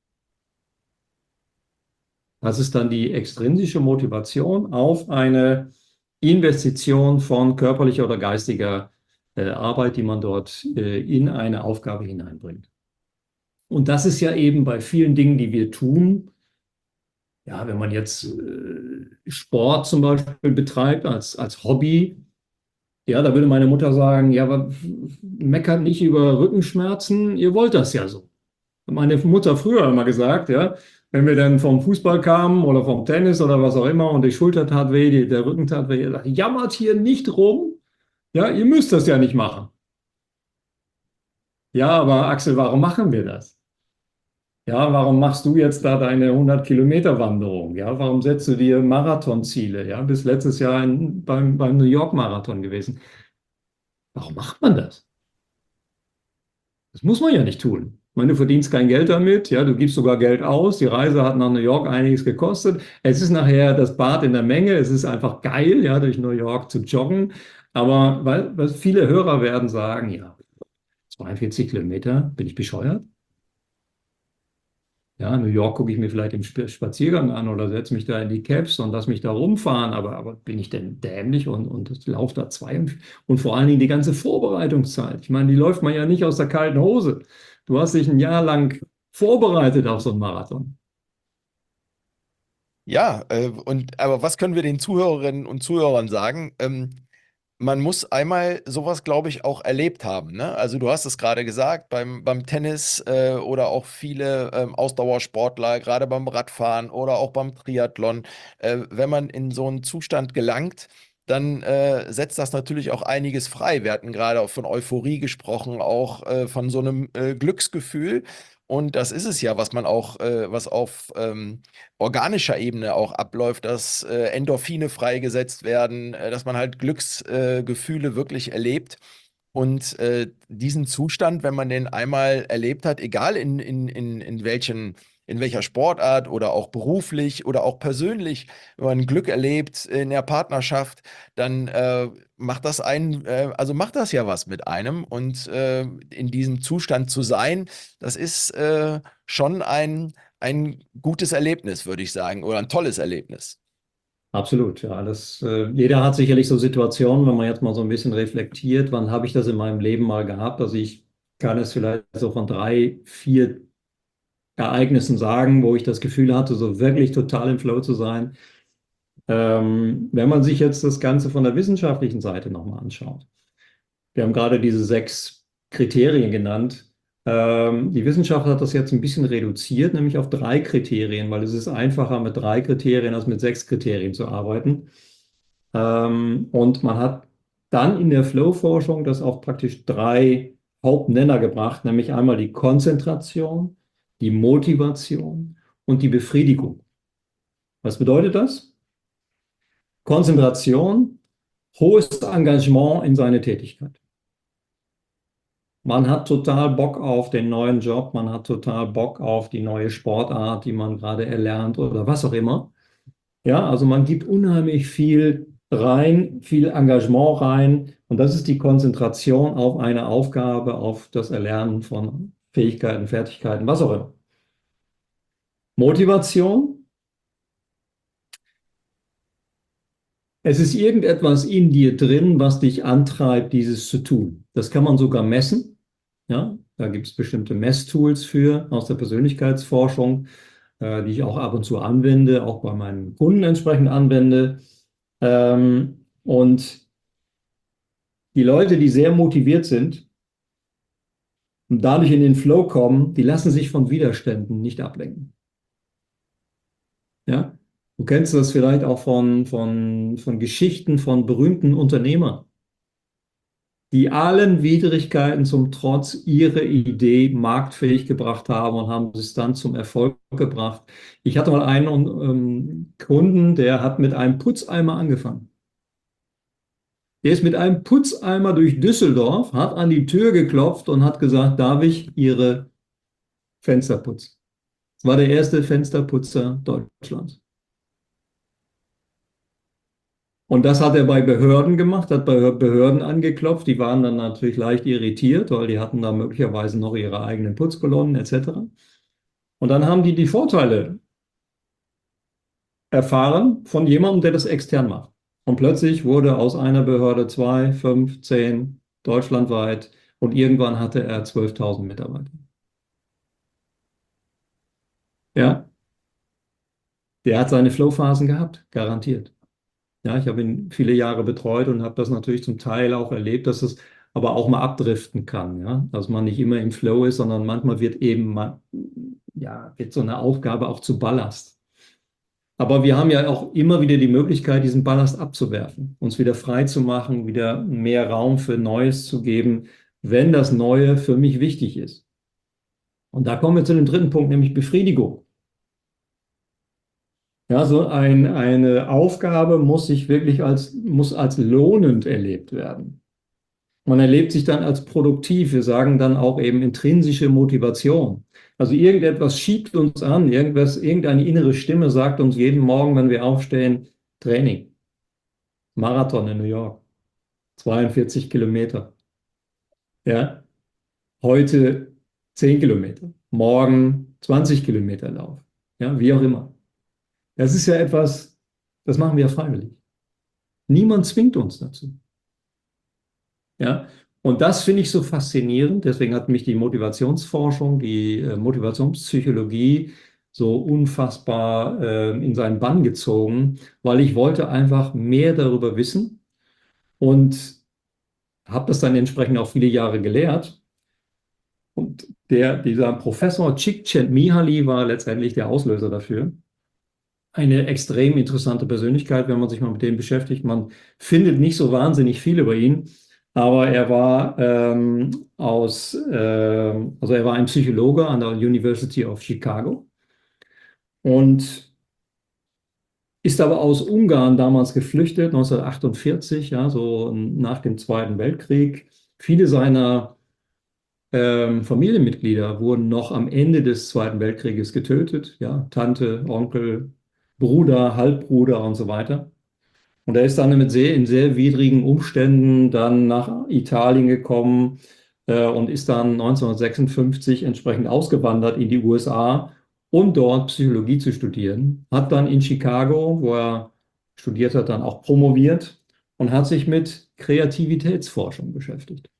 Das ist dann die extrinsische Motivation auf eine Investition von körperlicher oder geistiger Arbeit, die man dort in eine Aufgabe hineinbringt. Und das ist ja eben bei vielen Dingen, die wir tun, ja, wenn man jetzt Sport zum Beispiel betreibt als Hobby, ja, da würde meine Mutter sagen, ja, aber meckert nicht über Rückenschmerzen, ihr wollt das ja so. Hat meine Mutter früher immer gesagt, ja, wenn wir dann vom Fußball kamen oder vom Tennis oder was auch immer und die Schulter tat weh, der Rücken tat weh, jammert hier nicht rum, ja, ihr müsst das ja nicht machen. Ja, aber Axel, warum machen wir das? Ja, warum machst du jetzt da deine 100 Kilometer Wanderung? Ja, warum setzt du dir Marathonziele? Ja, bis letztes Jahr beim New York Marathon gewesen. Warum macht man das? Das muss man ja nicht tun. Ich meine, du verdienst kein Geld damit, ja, du gibst sogar Geld aus. Die Reise hat nach New York einiges gekostet. Es ist nachher das Bad in der Menge. Es ist einfach geil, ja, durch New York zu joggen. Aber weil viele Hörer werden sagen, ja, 42 Kilometer, bin ich bescheuert? Ja, New York gucke ich mir vielleicht im Spaziergang an oder setze mich da in die Cabs und lass mich da rumfahren. Aber bin ich denn dämlich und laufe da und vor allen Dingen die ganze Vorbereitungszeit. Ich meine, die läuft man ja nicht aus der kalten Hose. Du hast dich ein Jahr lang vorbereitet auf so einen Marathon. Ja, aber was können wir den Zuhörerinnen und Zuhörern sagen? Man muss einmal sowas, glaube ich, auch erlebt haben, ne? Also du hast es gerade gesagt, beim Tennis oder auch viele Ausdauersportler, gerade beim Radfahren oder auch beim Triathlon, wenn man in so einen Zustand gelangt, dann setzt das natürlich auch einiges frei. Wir hatten gerade auch von Euphorie gesprochen, auch von so einem Glücksgefühl. Und das ist es ja, was man auch, was auf organischer Ebene auch abläuft, dass Endorphine freigesetzt werden, dass man halt Glücksgefühle Gefühle wirklich erlebt. Und diesen Zustand, wenn man den einmal erlebt hat, egal in welcher Sportart oder auch beruflich oder auch persönlich, wenn man Glück erlebt in der Partnerschaft, dann also macht das ja was mit einem. Und in diesem Zustand zu sein, das ist schon ein gutes Erlebnis, würde ich sagen, oder ein tolles Erlebnis. Absolut, ja. Jeder hat sicherlich so Situationen, wenn man jetzt mal so ein bisschen reflektiert, wann habe ich das in meinem Leben mal gehabt? Also ich kann es vielleicht so von 3, 4 Ereignissen sagen, wo ich das Gefühl hatte, so wirklich total im Flow zu sein. Wenn man sich jetzt das Ganze von der wissenschaftlichen Seite nochmal anschaut. Wir haben gerade diese 6 Kriterien genannt. Die Wissenschaft hat das jetzt ein bisschen reduziert, nämlich auf 3 Kriterien, weil es ist einfacher mit 3 Kriterien als mit 6 Kriterien zu arbeiten. Und man hat dann in der Flow-Forschung das auf praktisch 3 Hauptnenner gebracht, nämlich einmal die Konzentration, die Motivation und die Befriedigung. Was bedeutet das? Konzentration, hohes Engagement in seine Tätigkeit. Man hat total Bock auf den neuen Job, man hat total Bock auf die neue Sportart, die man gerade erlernt oder was auch immer. Ja, also man gibt unheimlich viel rein, viel Engagement rein und das ist die Konzentration auf eine Aufgabe, auf das Erlernen von Fähigkeiten, Fertigkeiten, was auch immer. Motivation, es ist irgendetwas in dir drin, was dich antreibt, dieses zu tun. Das kann man sogar messen. Ja, da gibt es bestimmte Messtools für aus der Persönlichkeitsforschung, die ich auch ab und zu anwende, auch bei meinen Kunden entsprechend anwende. Und die Leute, die sehr motiviert sind und dadurch in den Flow kommen, die lassen sich von Widerständen nicht ablenken. Ja? Du kennst das vielleicht auch von Geschichten von berühmten Unternehmern, die allen Widrigkeiten zum Trotz ihre Idee marktfähig gebracht haben und haben es dann zum Erfolg gebracht. Ich hatte mal einen Kunden, der hat mit einem Putzeimer angefangen. Der ist mit einem Putzeimer durch Düsseldorf, hat an die Tür geklopft und hat gesagt, darf ich Ihre Fenster putzen? Das war der erste Fensterputzer Deutschlands. Und das hat er bei Behörden gemacht, hat bei Behörden angeklopft. Die waren dann natürlich leicht irritiert, weil die hatten da möglicherweise noch ihre eigenen Putzkolonnen etc. Und dann haben die Vorteile erfahren von jemandem, der das extern macht. Und plötzlich wurde aus einer Behörde 2, 5, 10 deutschlandweit und irgendwann hatte er 12.000 Mitarbeiter. Ja, der hat seine Flow-Phasen gehabt, garantiert. Ja, ich habe ihn viele Jahre betreut und habe das natürlich zum Teil auch erlebt, dass es aber auch mal abdriften kann, ja, dass man nicht immer im Flow ist, sondern manchmal wird eben ja, wird so eine Aufgabe auch zu Ballast. Aber wir haben ja auch immer wieder die Möglichkeit, diesen Ballast abzuwerfen, uns wieder frei zu machen, wieder mehr Raum für Neues zu geben, wenn das Neue für mich wichtig ist. Und da kommen wir zu dem dritten Punkt, nämlich Befriedigung. Ja, so eine Aufgabe muss sich wirklich muss als lohnend erlebt werden. Man erlebt sich dann als produktiv. Wir sagen dann auch eben intrinsische Motivation. Also irgendetwas schiebt uns an, irgendeine innere Stimme sagt uns jeden Morgen, wenn wir aufstehen, Training, Marathon in New York, 42 Kilometer. Ja, heute 10 Kilometer, morgen 20 Kilometer Lauf. Ja, wie auch immer. Das ist ja etwas, das machen wir freiwillig. Niemand zwingt uns dazu. Ja, und das finde ich so faszinierend. Deswegen hat mich die Motivationsforschung, die Motivationspsychologie so unfassbar in seinen Bann gezogen, weil ich wollte einfach mehr darüber wissen und habe das dann entsprechend auch viele Jahre gelehrt. Und dieser Professor Csikszentmihalyi war letztendlich der Auslöser dafür. Eine extrem interessante Persönlichkeit, wenn man sich mal mit dem beschäftigt. Man findet nicht so wahnsinnig viel über ihn, aber er war also er war ein Psychologe an der University of Chicago und ist aber aus Ungarn damals geflüchtet, 1948, ja, so nach dem Zweiten Weltkrieg. Viele seiner Familienmitglieder wurden noch am Ende des Zweiten Weltkrieges getötet, ja, Tante, Onkel, Bruder, Halbbruder und so weiter. Und er ist dann in sehr widrigen Umständen dann nach Italien gekommen und ist dann 1956 entsprechend ausgewandert in die USA, um dort Psychologie zu studieren. Hat dann in Chicago, wo er studiert hat, dann auch promoviert und hat sich mit Kreativitätsforschung beschäftigt.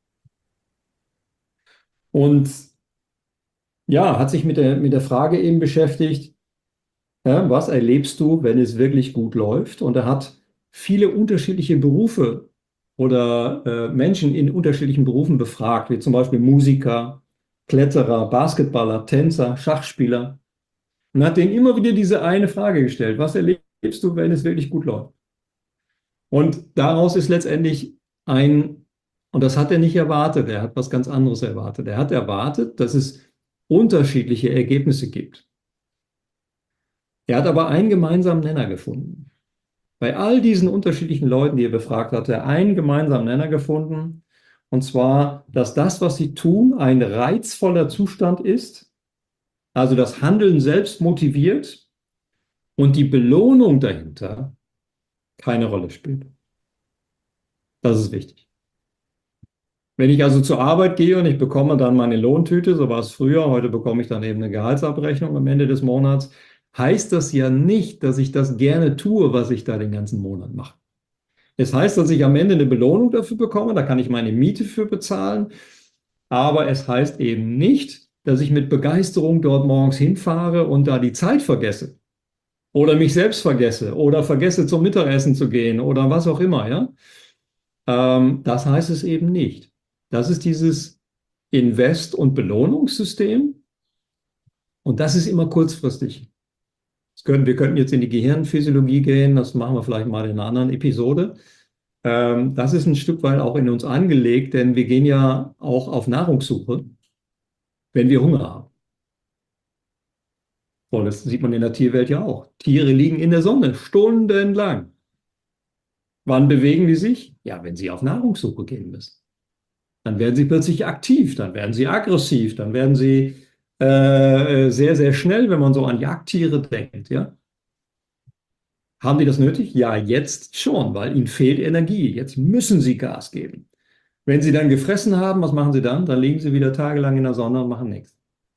Und ja, hat sich mit der Frage eben beschäftigt, ja, was erlebst du, wenn es wirklich gut läuft? Und er hat viele unterschiedliche Berufe oder Menschen in unterschiedlichen Berufen befragt, wie zum Beispiel Musiker, Kletterer, Basketballer, Tänzer, Schachspieler. Und hat denen immer wieder diese eine Frage gestellt: Was erlebst du, wenn es wirklich gut läuft? Und daraus ist letztendlich und das hat er nicht erwartet, er hat was ganz anderes erwartet. Er hat erwartet, dass es unterschiedliche Ergebnisse gibt. Er hat aber einen gemeinsamen Nenner gefunden. Bei all diesen unterschiedlichen Leuten, die er befragt hat, hat er einen gemeinsamen Nenner gefunden. Und zwar, dass das, was sie tun, ein reizvoller Zustand ist. Also das Handeln selbst motiviert und die Belohnung dahinter keine Rolle spielt. Das ist wichtig. Wenn ich also zur Arbeit gehe und ich bekomme dann meine Lohntüte, so war es früher, heute bekomme ich dann eben eine Gehaltsabrechnung am Ende des Monats, heißt das ja nicht, dass ich das gerne tue, was ich da den ganzen Monat mache. Es heißt, dass ich am Ende eine Belohnung dafür bekomme, da kann ich meine Miete für bezahlen, aber es heißt eben nicht, dass ich mit Begeisterung dort morgens hinfahre und da die Zeit vergesse oder mich selbst vergesse oder vergesse zum Mittagessen zu gehen oder was auch immer, ja. Das heißt es eben nicht. Das ist dieses Invest- und Belohnungssystem und das ist immer kurzfristig. Wir könnten jetzt in die Gehirnphysiologie gehen, das machen wir vielleicht mal in einer anderen Episode. Das ist ein Stück weit auch in uns angelegt, denn wir gehen ja auch auf Nahrungssuche, wenn wir Hunger haben. Und das sieht man in der Tierwelt ja auch. Tiere liegen in der Sonne stundenlang. Wann bewegen die sich? Ja, wenn sie auf Nahrungssuche gehen müssen. Dann werden sie plötzlich aktiv, dann werden sie aggressiv, dann werden sie sehr, sehr schnell, wenn man so an Jagdtiere denkt, ja. Haben die das nötig? Ja, jetzt schon, weil ihnen fehlt Energie. Jetzt müssen sie Gas geben. Wenn sie dann gefressen haben, was machen sie dann? Dann liegen sie wieder tagelang in der Sonne und machen nichts.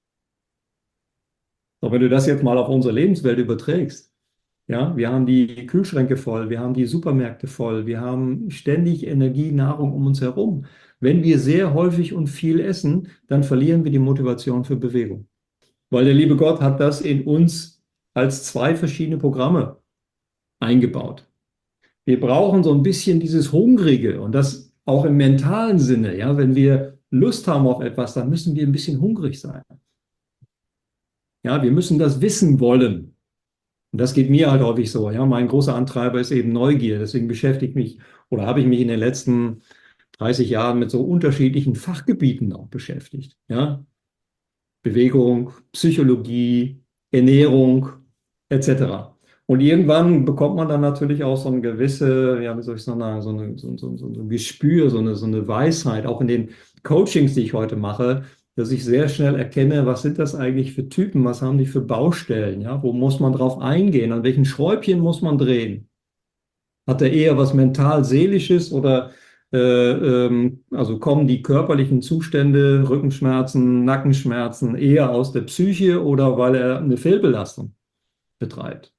So, wenn du das jetzt mal auf unsere Lebenswelt überträgst, ja, wir haben die Kühlschränke voll, wir haben die Supermärkte voll, wir haben ständig Energie, Nahrung um uns herum. Wenn wir sehr häufig und viel essen, dann verlieren wir die Motivation für Bewegung. Weil der liebe Gott hat das in uns als zwei verschiedene Programme eingebaut. Wir brauchen so ein bisschen dieses Hungrige und das auch im mentalen Sinne. Ja, wenn wir Lust haben auf etwas, dann müssen wir ein bisschen hungrig sein. Ja, wir müssen das wissen wollen. Und das geht mir halt häufig so. Ja, mein großer Antreiber ist eben Neugier. Deswegen beschäftige ich mich oder habe ich mich in den letzten 30 Jahren mit so unterschiedlichen Fachgebieten auch beschäftigt. Ja, Bewegung, Psychologie, Ernährung etc. Und irgendwann bekommt man dann natürlich auch so eine gewisse, ja, wie soll ich sagen, so ein Gespür, so eine Weisheit, auch in den Coachings, die ich heute mache, dass ich sehr schnell erkenne, was sind das eigentlich für Typen, was haben die für Baustellen, ja, wo muss man drauf eingehen, an welchen Schräubchen muss man drehen? Hat er eher was mental-seelisches oder also kommen die körperlichen Zustände, Rückenschmerzen, Nackenschmerzen eher aus der Psyche oder weil er eine Fehlbelastung betreibt?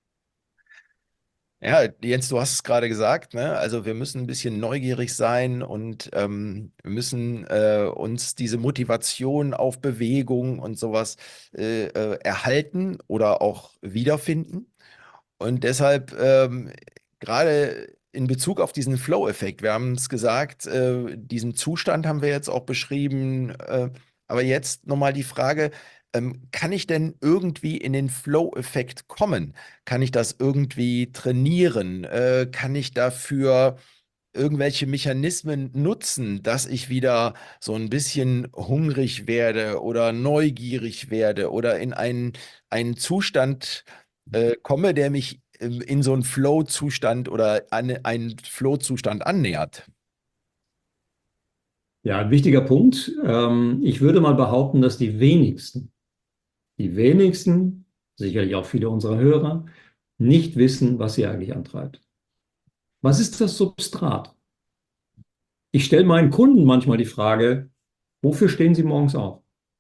Ja, Jens, du hast es gerade gesagt, ne? Also wir müssen ein bisschen neugierig sein und wir müssen uns diese Motivation auf Bewegung und sowas erhalten oder auch wiederfinden. Und deshalb gerade in Bezug auf diesen Flow-Effekt, wir haben es gesagt, diesen Zustand haben wir jetzt auch beschrieben, aber jetzt nochmal die Frage, kann ich denn irgendwie in den Flow-Effekt kommen? Kann ich das irgendwie trainieren? Kann ich dafür irgendwelche Mechanismen nutzen, dass ich wieder so ein bisschen hungrig werde oder neugierig werde oder in einen Zustand komme, der mich in so einen Flow-Zustand oder an einen Flow-Zustand annähert? Ja, ein wichtiger Punkt. Ich würde mal behaupten, dass die wenigsten, sicherlich auch viele unserer Hörer, nicht wissen, was sie eigentlich antreibt. Was ist das Substrat? Ich stelle meinen Kunden manchmal die Frage, wofür stehen sie morgens auf?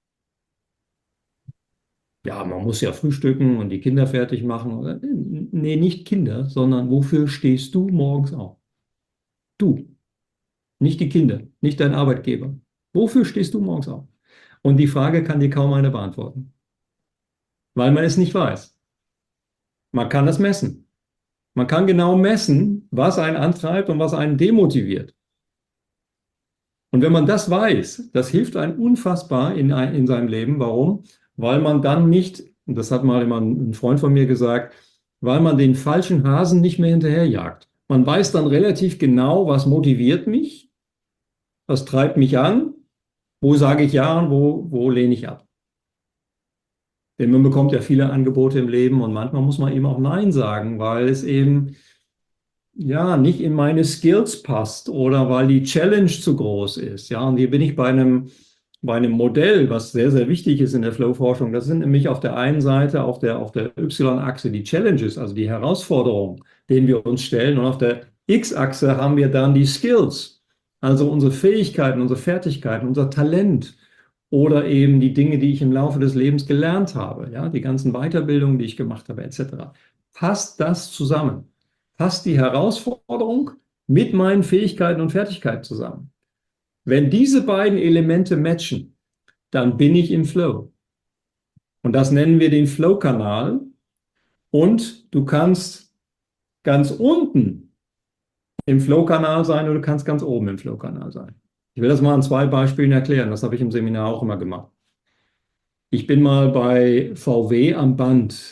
Ja, man muss ja frühstücken und die Kinder fertig machen. Nee, nicht Kinder, sondern wofür stehst du morgens auf? Du, nicht die Kinder, nicht dein Arbeitgeber. Wofür stehst du morgens auf? Und die Frage kann dir kaum einer beantworten, weil man es nicht weiß. Man kann das messen. Man kann genau messen, was einen antreibt und was einen demotiviert. Und wenn man das weiß, das hilft einem unfassbar in seinem Leben. Warum? Weil man dann nicht, und das hat mal immer ein Freund von mir gesagt, weil man den falschen Hasen nicht mehr hinterherjagt. Man weiß dann relativ genau, was motiviert mich, was treibt mich an, wo sage ich ja und wo lehne ich ab. Denn man bekommt ja viele Angebote im Leben und manchmal muss man eben auch Nein sagen, weil es eben ja nicht in meine Skills passt oder weil die Challenge zu groß ist. Ja, und hier bin ich bei einem Modell, was sehr, sehr wichtig ist in der Flow-Forschung. Das sind nämlich auf der einen Seite auf der Y-Achse die Challenges, also die Herausforderungen, denen wir uns stellen. Und auf der X-Achse haben wir dann die Skills, also unsere Fähigkeiten, unsere Fertigkeiten, unser Talent oder eben die Dinge, die ich im Laufe des Lebens gelernt habe, ja, die ganzen Weiterbildungen, die ich gemacht habe, etc. Passt das zusammen? Passt die Herausforderung mit meinen Fähigkeiten und Fertigkeiten zusammen? Wenn diese beiden Elemente matchen, dann bin ich im Flow. Und das nennen wir den Flow-Kanal. Und du kannst ganz unten im Flow-Kanal sein oder du kannst ganz oben im Flow-Kanal sein. Ich will das mal an zwei Beispielen erklären. Das habe ich im Seminar auch immer gemacht. Ich bin mal bei VW am Band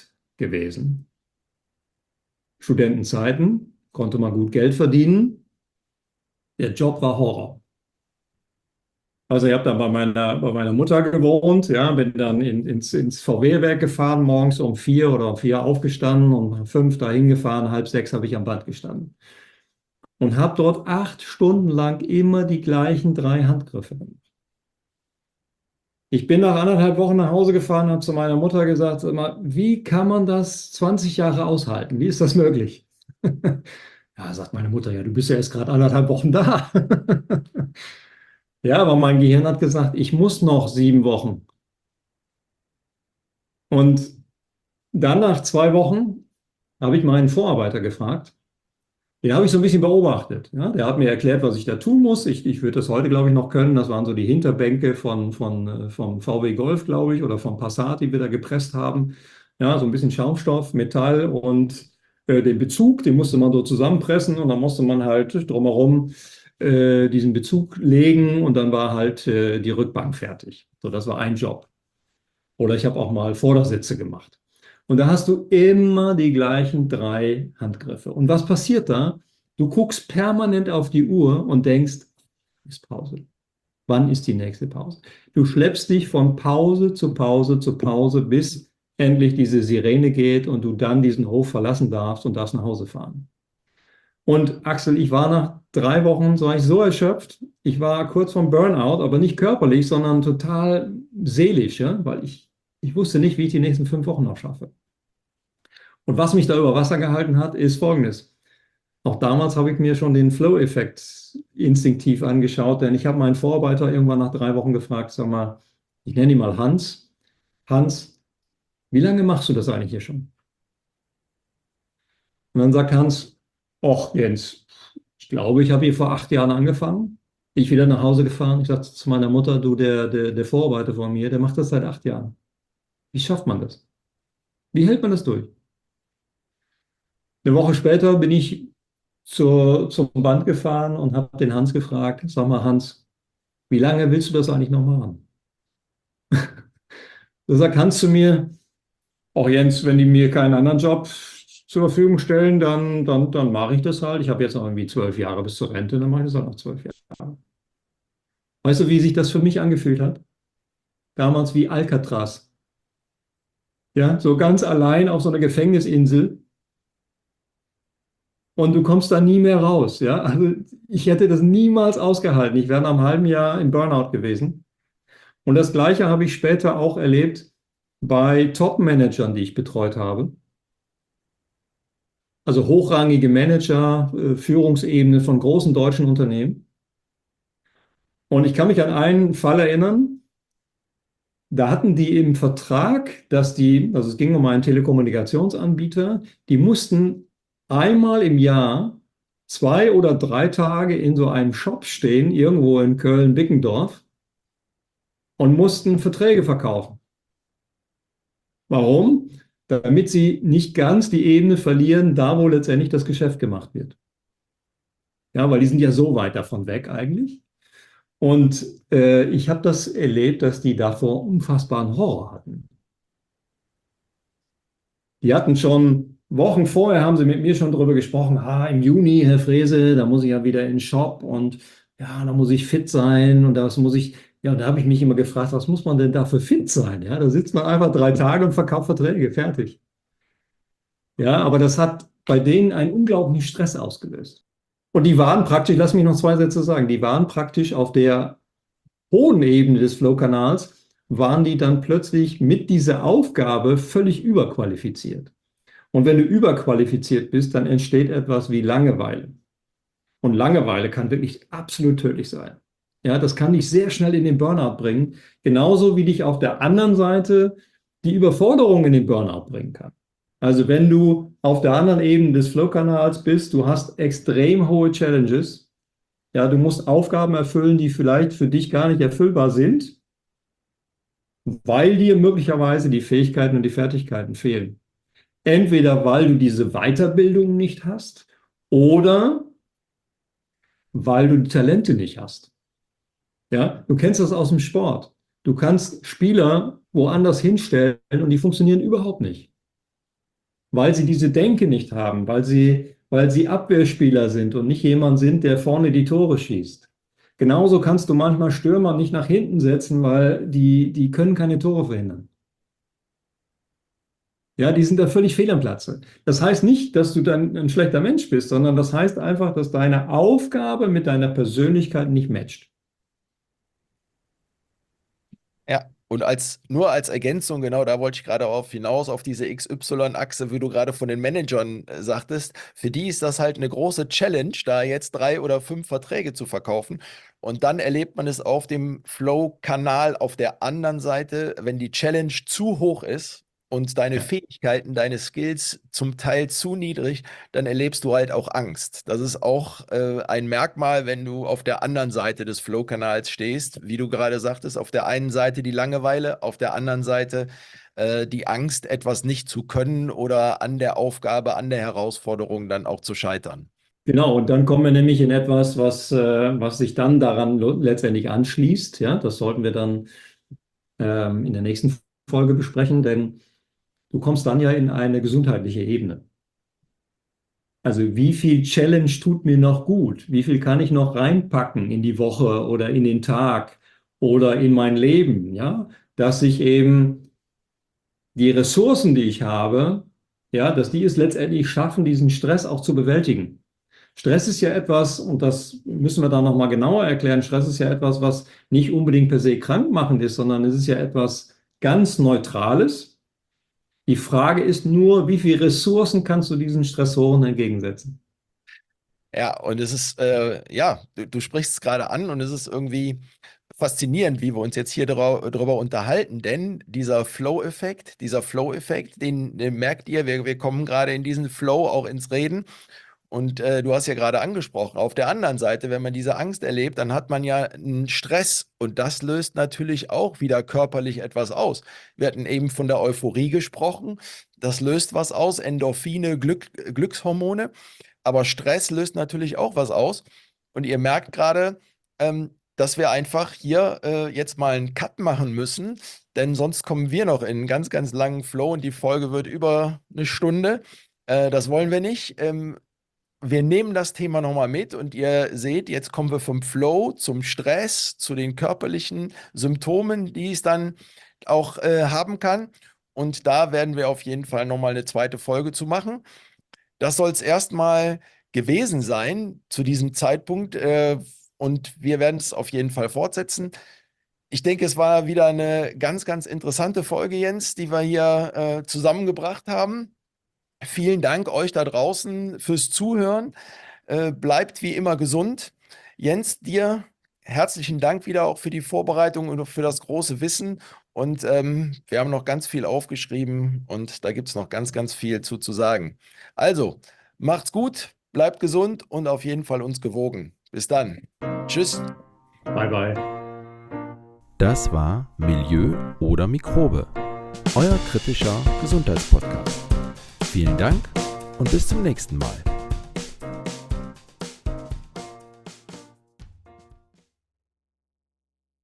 gewesen. Studentenzeiten, konnte man gut Geld verdienen. Der Job war Horror. Also ich habe dann bei meiner Mutter gewohnt, ja, bin dann ins VW-Werk gefahren, morgens um 4 oder um 4 aufgestanden, um 5 dahin gefahren, halb 6 habe ich am Band gestanden. Und habe dort 8 Stunden lang immer die gleichen 3 Handgriffe gemacht. Ich bin nach 1,5 Wochen nach Hause gefahren, habe zu meiner Mutter gesagt, sag mal, wie kann man das 20 Jahre aushalten? Wie ist das möglich? Ja, sagt meine Mutter, ja, du bist ja erst gerade 1,5 Wochen da. Ja, aber mein Gehirn hat gesagt, ich muss noch 7 Wochen. Und dann nach 2 Wochen habe ich meinen Vorarbeiter gefragt. Den habe ich so ein bisschen beobachtet. Ja? Der hat mir erklärt, was ich da tun muss. Ich würde das heute, glaube ich, noch können. Das waren so die Hinterbänke vom VW Golf, glaube ich, oder vom Passat, die wir da gepresst haben. Ja, so ein bisschen Schaumstoff, Metall und den Bezug, den musste man so zusammenpressen und dann musste man halt drumherum diesen Bezug legen und dann war halt die Rückbank fertig. So, das war ein Job. Oder ich habe auch mal Vordersitze gemacht. Und da hast du immer die gleichen 3 Handgriffe. Und was passiert da? Du guckst permanent auf die Uhr und denkst, ist Pause. Wann ist die nächste Pause? Du schleppst dich von Pause zu Pause zu Pause, bis endlich diese Sirene geht und du dann diesen Hof verlassen darfst und darfst nach Hause fahren. Und Axel, ich war nach 3 Wochen, so war ich so erschöpft. Ich war kurz vom Burnout, aber nicht körperlich, sondern total seelisch, ja? Weil ich wusste nicht, wie ich die nächsten 5 Wochen noch schaffe. Und was mich da über Wasser gehalten hat, ist Folgendes. Auch damals habe ich mir schon den Flow-Effekt instinktiv angeschaut, denn ich habe meinen Vorarbeiter irgendwann nach 3 Wochen gefragt, sag mal, ich nenne ihn mal Hans. Hans, wie lange machst du das eigentlich hier schon? Und dann sagt Hans, och Jens, ich glaube, ich habe hier vor 8 Jahren angefangen. Ich wieder nach Hause gefahren. Ich sagte zu meiner Mutter, du, der Vorarbeiter von mir, der macht das seit 8 Jahren. Wie schafft man das? Wie hält man das durch? Eine Woche später bin ich zum Band gefahren und habe den Hans gefragt, sag mal Hans, wie lange willst du das eigentlich noch machen? Da sagt Hans zu mir, auch Jens, wenn die mir keinen anderen Job zur Verfügung stellen, dann mache ich das halt. Ich habe jetzt noch irgendwie 12 Jahre bis zur Rente, dann mache ich das halt noch 12 Jahre. Weißt du, wie sich das für mich angefühlt hat? Damals wie Alcatraz. Ja, so ganz allein auf so einer Gefängnisinsel und du kommst da nie mehr raus. Ja, also ich hätte das niemals ausgehalten. Ich wäre nach einem halben Jahr im Burnout gewesen. Und das Gleiche habe ich später auch erlebt bei Top-Managern, die ich betreut habe. Also hochrangige Manager, Führungsebene von großen deutschen Unternehmen. Und ich kann mich an einen Fall erinnern, da hatten die im Vertrag, also es ging um einen Telekommunikationsanbieter, die mussten einmal im Jahr 2 oder 3 Tage in so einem Shop stehen, irgendwo in Köln-Bickendorf, und mussten Verträge verkaufen. Warum? Damit sie nicht ganz die Ebene verlieren, da wo letztendlich das Geschäft gemacht wird. Ja, weil die sind ja so weit davon weg eigentlich. Und ich habe das erlebt, dass die davor unfassbaren Horror hatten. Die hatten schon Wochen vorher, haben sie mit mir schon darüber gesprochen, im Juni, Herr Frese, da muss ich ja wieder in den Shop und ja, da muss ich fit sein und das muss ich, ja, da habe ich mich immer gefragt, was muss man denn dafür fit sein? Ja, da sitzt man einfach 3 Tage und verkauft Verträge, fertig. Ja, aber das hat bei denen einen unglaublichen Stress ausgelöst. Und die waren praktisch, lass mich noch 2 Sätze sagen, die waren praktisch auf der hohen Ebene des Flow-Kanals, waren die dann plötzlich mit dieser Aufgabe völlig überqualifiziert. Und wenn du überqualifiziert bist, dann entsteht etwas wie Langeweile. Und Langeweile kann wirklich absolut tödlich sein. Ja, das kann dich sehr schnell in den Burnout bringen, genauso wie dich auf der anderen Seite die Überforderung in den Burnout bringen kann. Also wenn du auf der anderen Ebene des Flow-Kanals bist, du hast extrem hohe Challenges, ja, du musst Aufgaben erfüllen, die vielleicht für dich gar nicht erfüllbar sind, weil dir möglicherweise die Fähigkeiten und die Fertigkeiten fehlen. Entweder weil du diese Weiterbildung nicht hast oder weil du die Talente nicht hast. Ja, du kennst das aus dem Sport. Du kannst Spieler woanders hinstellen und die funktionieren überhaupt nicht. weil sie diese Denke nicht haben, weil sie Abwehrspieler sind und nicht jemand sind, der vorne die Tore schießt. Genauso kannst du manchmal Stürmer nicht nach hinten setzen, weil die können keine Tore verhindern. Ja, die sind da völlig fehl am Platze. Das heißt nicht, dass du dann ein schlechter Mensch bist, sondern das heißt einfach, dass deine Aufgabe mit deiner Persönlichkeit nicht matcht. Ja, und nur als Ergänzung, genau, da wollte ich gerade auf hinaus, auf diese XY-Achse, wie du gerade von den Managern sagtest, für die ist das halt eine große Challenge, da jetzt 3 oder 5 Verträge zu verkaufen. Und dann erlebt man es auf dem Flow-Kanal auf der anderen Seite, wenn die Challenge zu hoch ist und deine Ja. Fähigkeiten, deine Skills zum Teil zu niedrig, dann erlebst du halt auch Angst. Das ist auch ein Merkmal, wenn du auf der anderen Seite des Flow-Kanals stehst. Wie du gerade sagtest, auf der einen Seite die Langeweile, auf der anderen Seite die Angst, etwas nicht zu können oder an der Aufgabe, an der Herausforderung dann auch zu scheitern. Genau, und dann kommen wir nämlich in etwas, was sich dann daran letztendlich anschließt. Ja, das sollten wir dann in der nächsten Folge besprechen, denn du kommst dann ja in eine gesundheitliche Ebene. Also wie viel Challenge tut mir noch gut? Wie viel kann ich noch reinpacken in die Woche oder in den Tag oder in mein Leben? Ja, dass ich eben die Ressourcen, die ich habe, ja, dass die es letztendlich schaffen, diesen Stress auch zu bewältigen. Stress ist ja etwas, und das müssen wir da nochmal genauer erklären, Stress ist ja etwas, was nicht unbedingt per se krankmachend ist, sondern es ist ja etwas ganz Neutrales. Die Frage ist nur, wie viele Ressourcen kannst du diesen Stressoren entgegensetzen? Ja, und es ist, ja, du sprichst es gerade an und es ist irgendwie faszinierend, wie wir uns jetzt hier drüber unterhalten, denn dieser Flow-Effekt, den merkt ihr, wir kommen gerade in diesen Flow auch ins Reden. Und du hast ja gerade angesprochen, auf der anderen Seite, wenn man diese Angst erlebt, dann hat man ja einen Stress und das löst natürlich auch wieder körperlich etwas aus. Wir hatten eben von der Euphorie gesprochen, das löst was aus, Endorphine, Glückshormone, aber Stress löst natürlich auch was aus. Und ihr merkt gerade, dass wir einfach hier jetzt mal einen Cut machen müssen, denn sonst kommen wir noch in einen ganz, ganz langen Flow und die Folge wird über eine Stunde. Das wollen wir nicht. Wir nehmen das Thema nochmal mit und ihr seht, jetzt kommen wir vom Flow zum Stress, zu den körperlichen Symptomen, die es dann auch haben kann. Und da werden wir auf jeden Fall nochmal eine zweite Folge zu machen. Das soll es erstmal gewesen sein zu diesem Zeitpunkt. Und wir werden es auf jeden Fall fortsetzen. Ich denke, es war wieder eine ganz, ganz interessante Folge, Jens, die wir hier zusammengebracht haben. Vielen Dank euch da draußen fürs Zuhören. Bleibt wie immer gesund. Jens, dir herzlichen Dank wieder auch für die Vorbereitung und für das große Wissen. Und wir haben noch ganz viel aufgeschrieben und da gibt es noch ganz, ganz viel zu sagen. Also, macht's gut, bleibt gesund und auf jeden Fall uns gewogen. Bis dann. Tschüss. Bye bye. Das war Milieu oder Mikrobe, euer kritischer Gesundheitspodcast. Vielen Dank und bis zum nächsten Mal.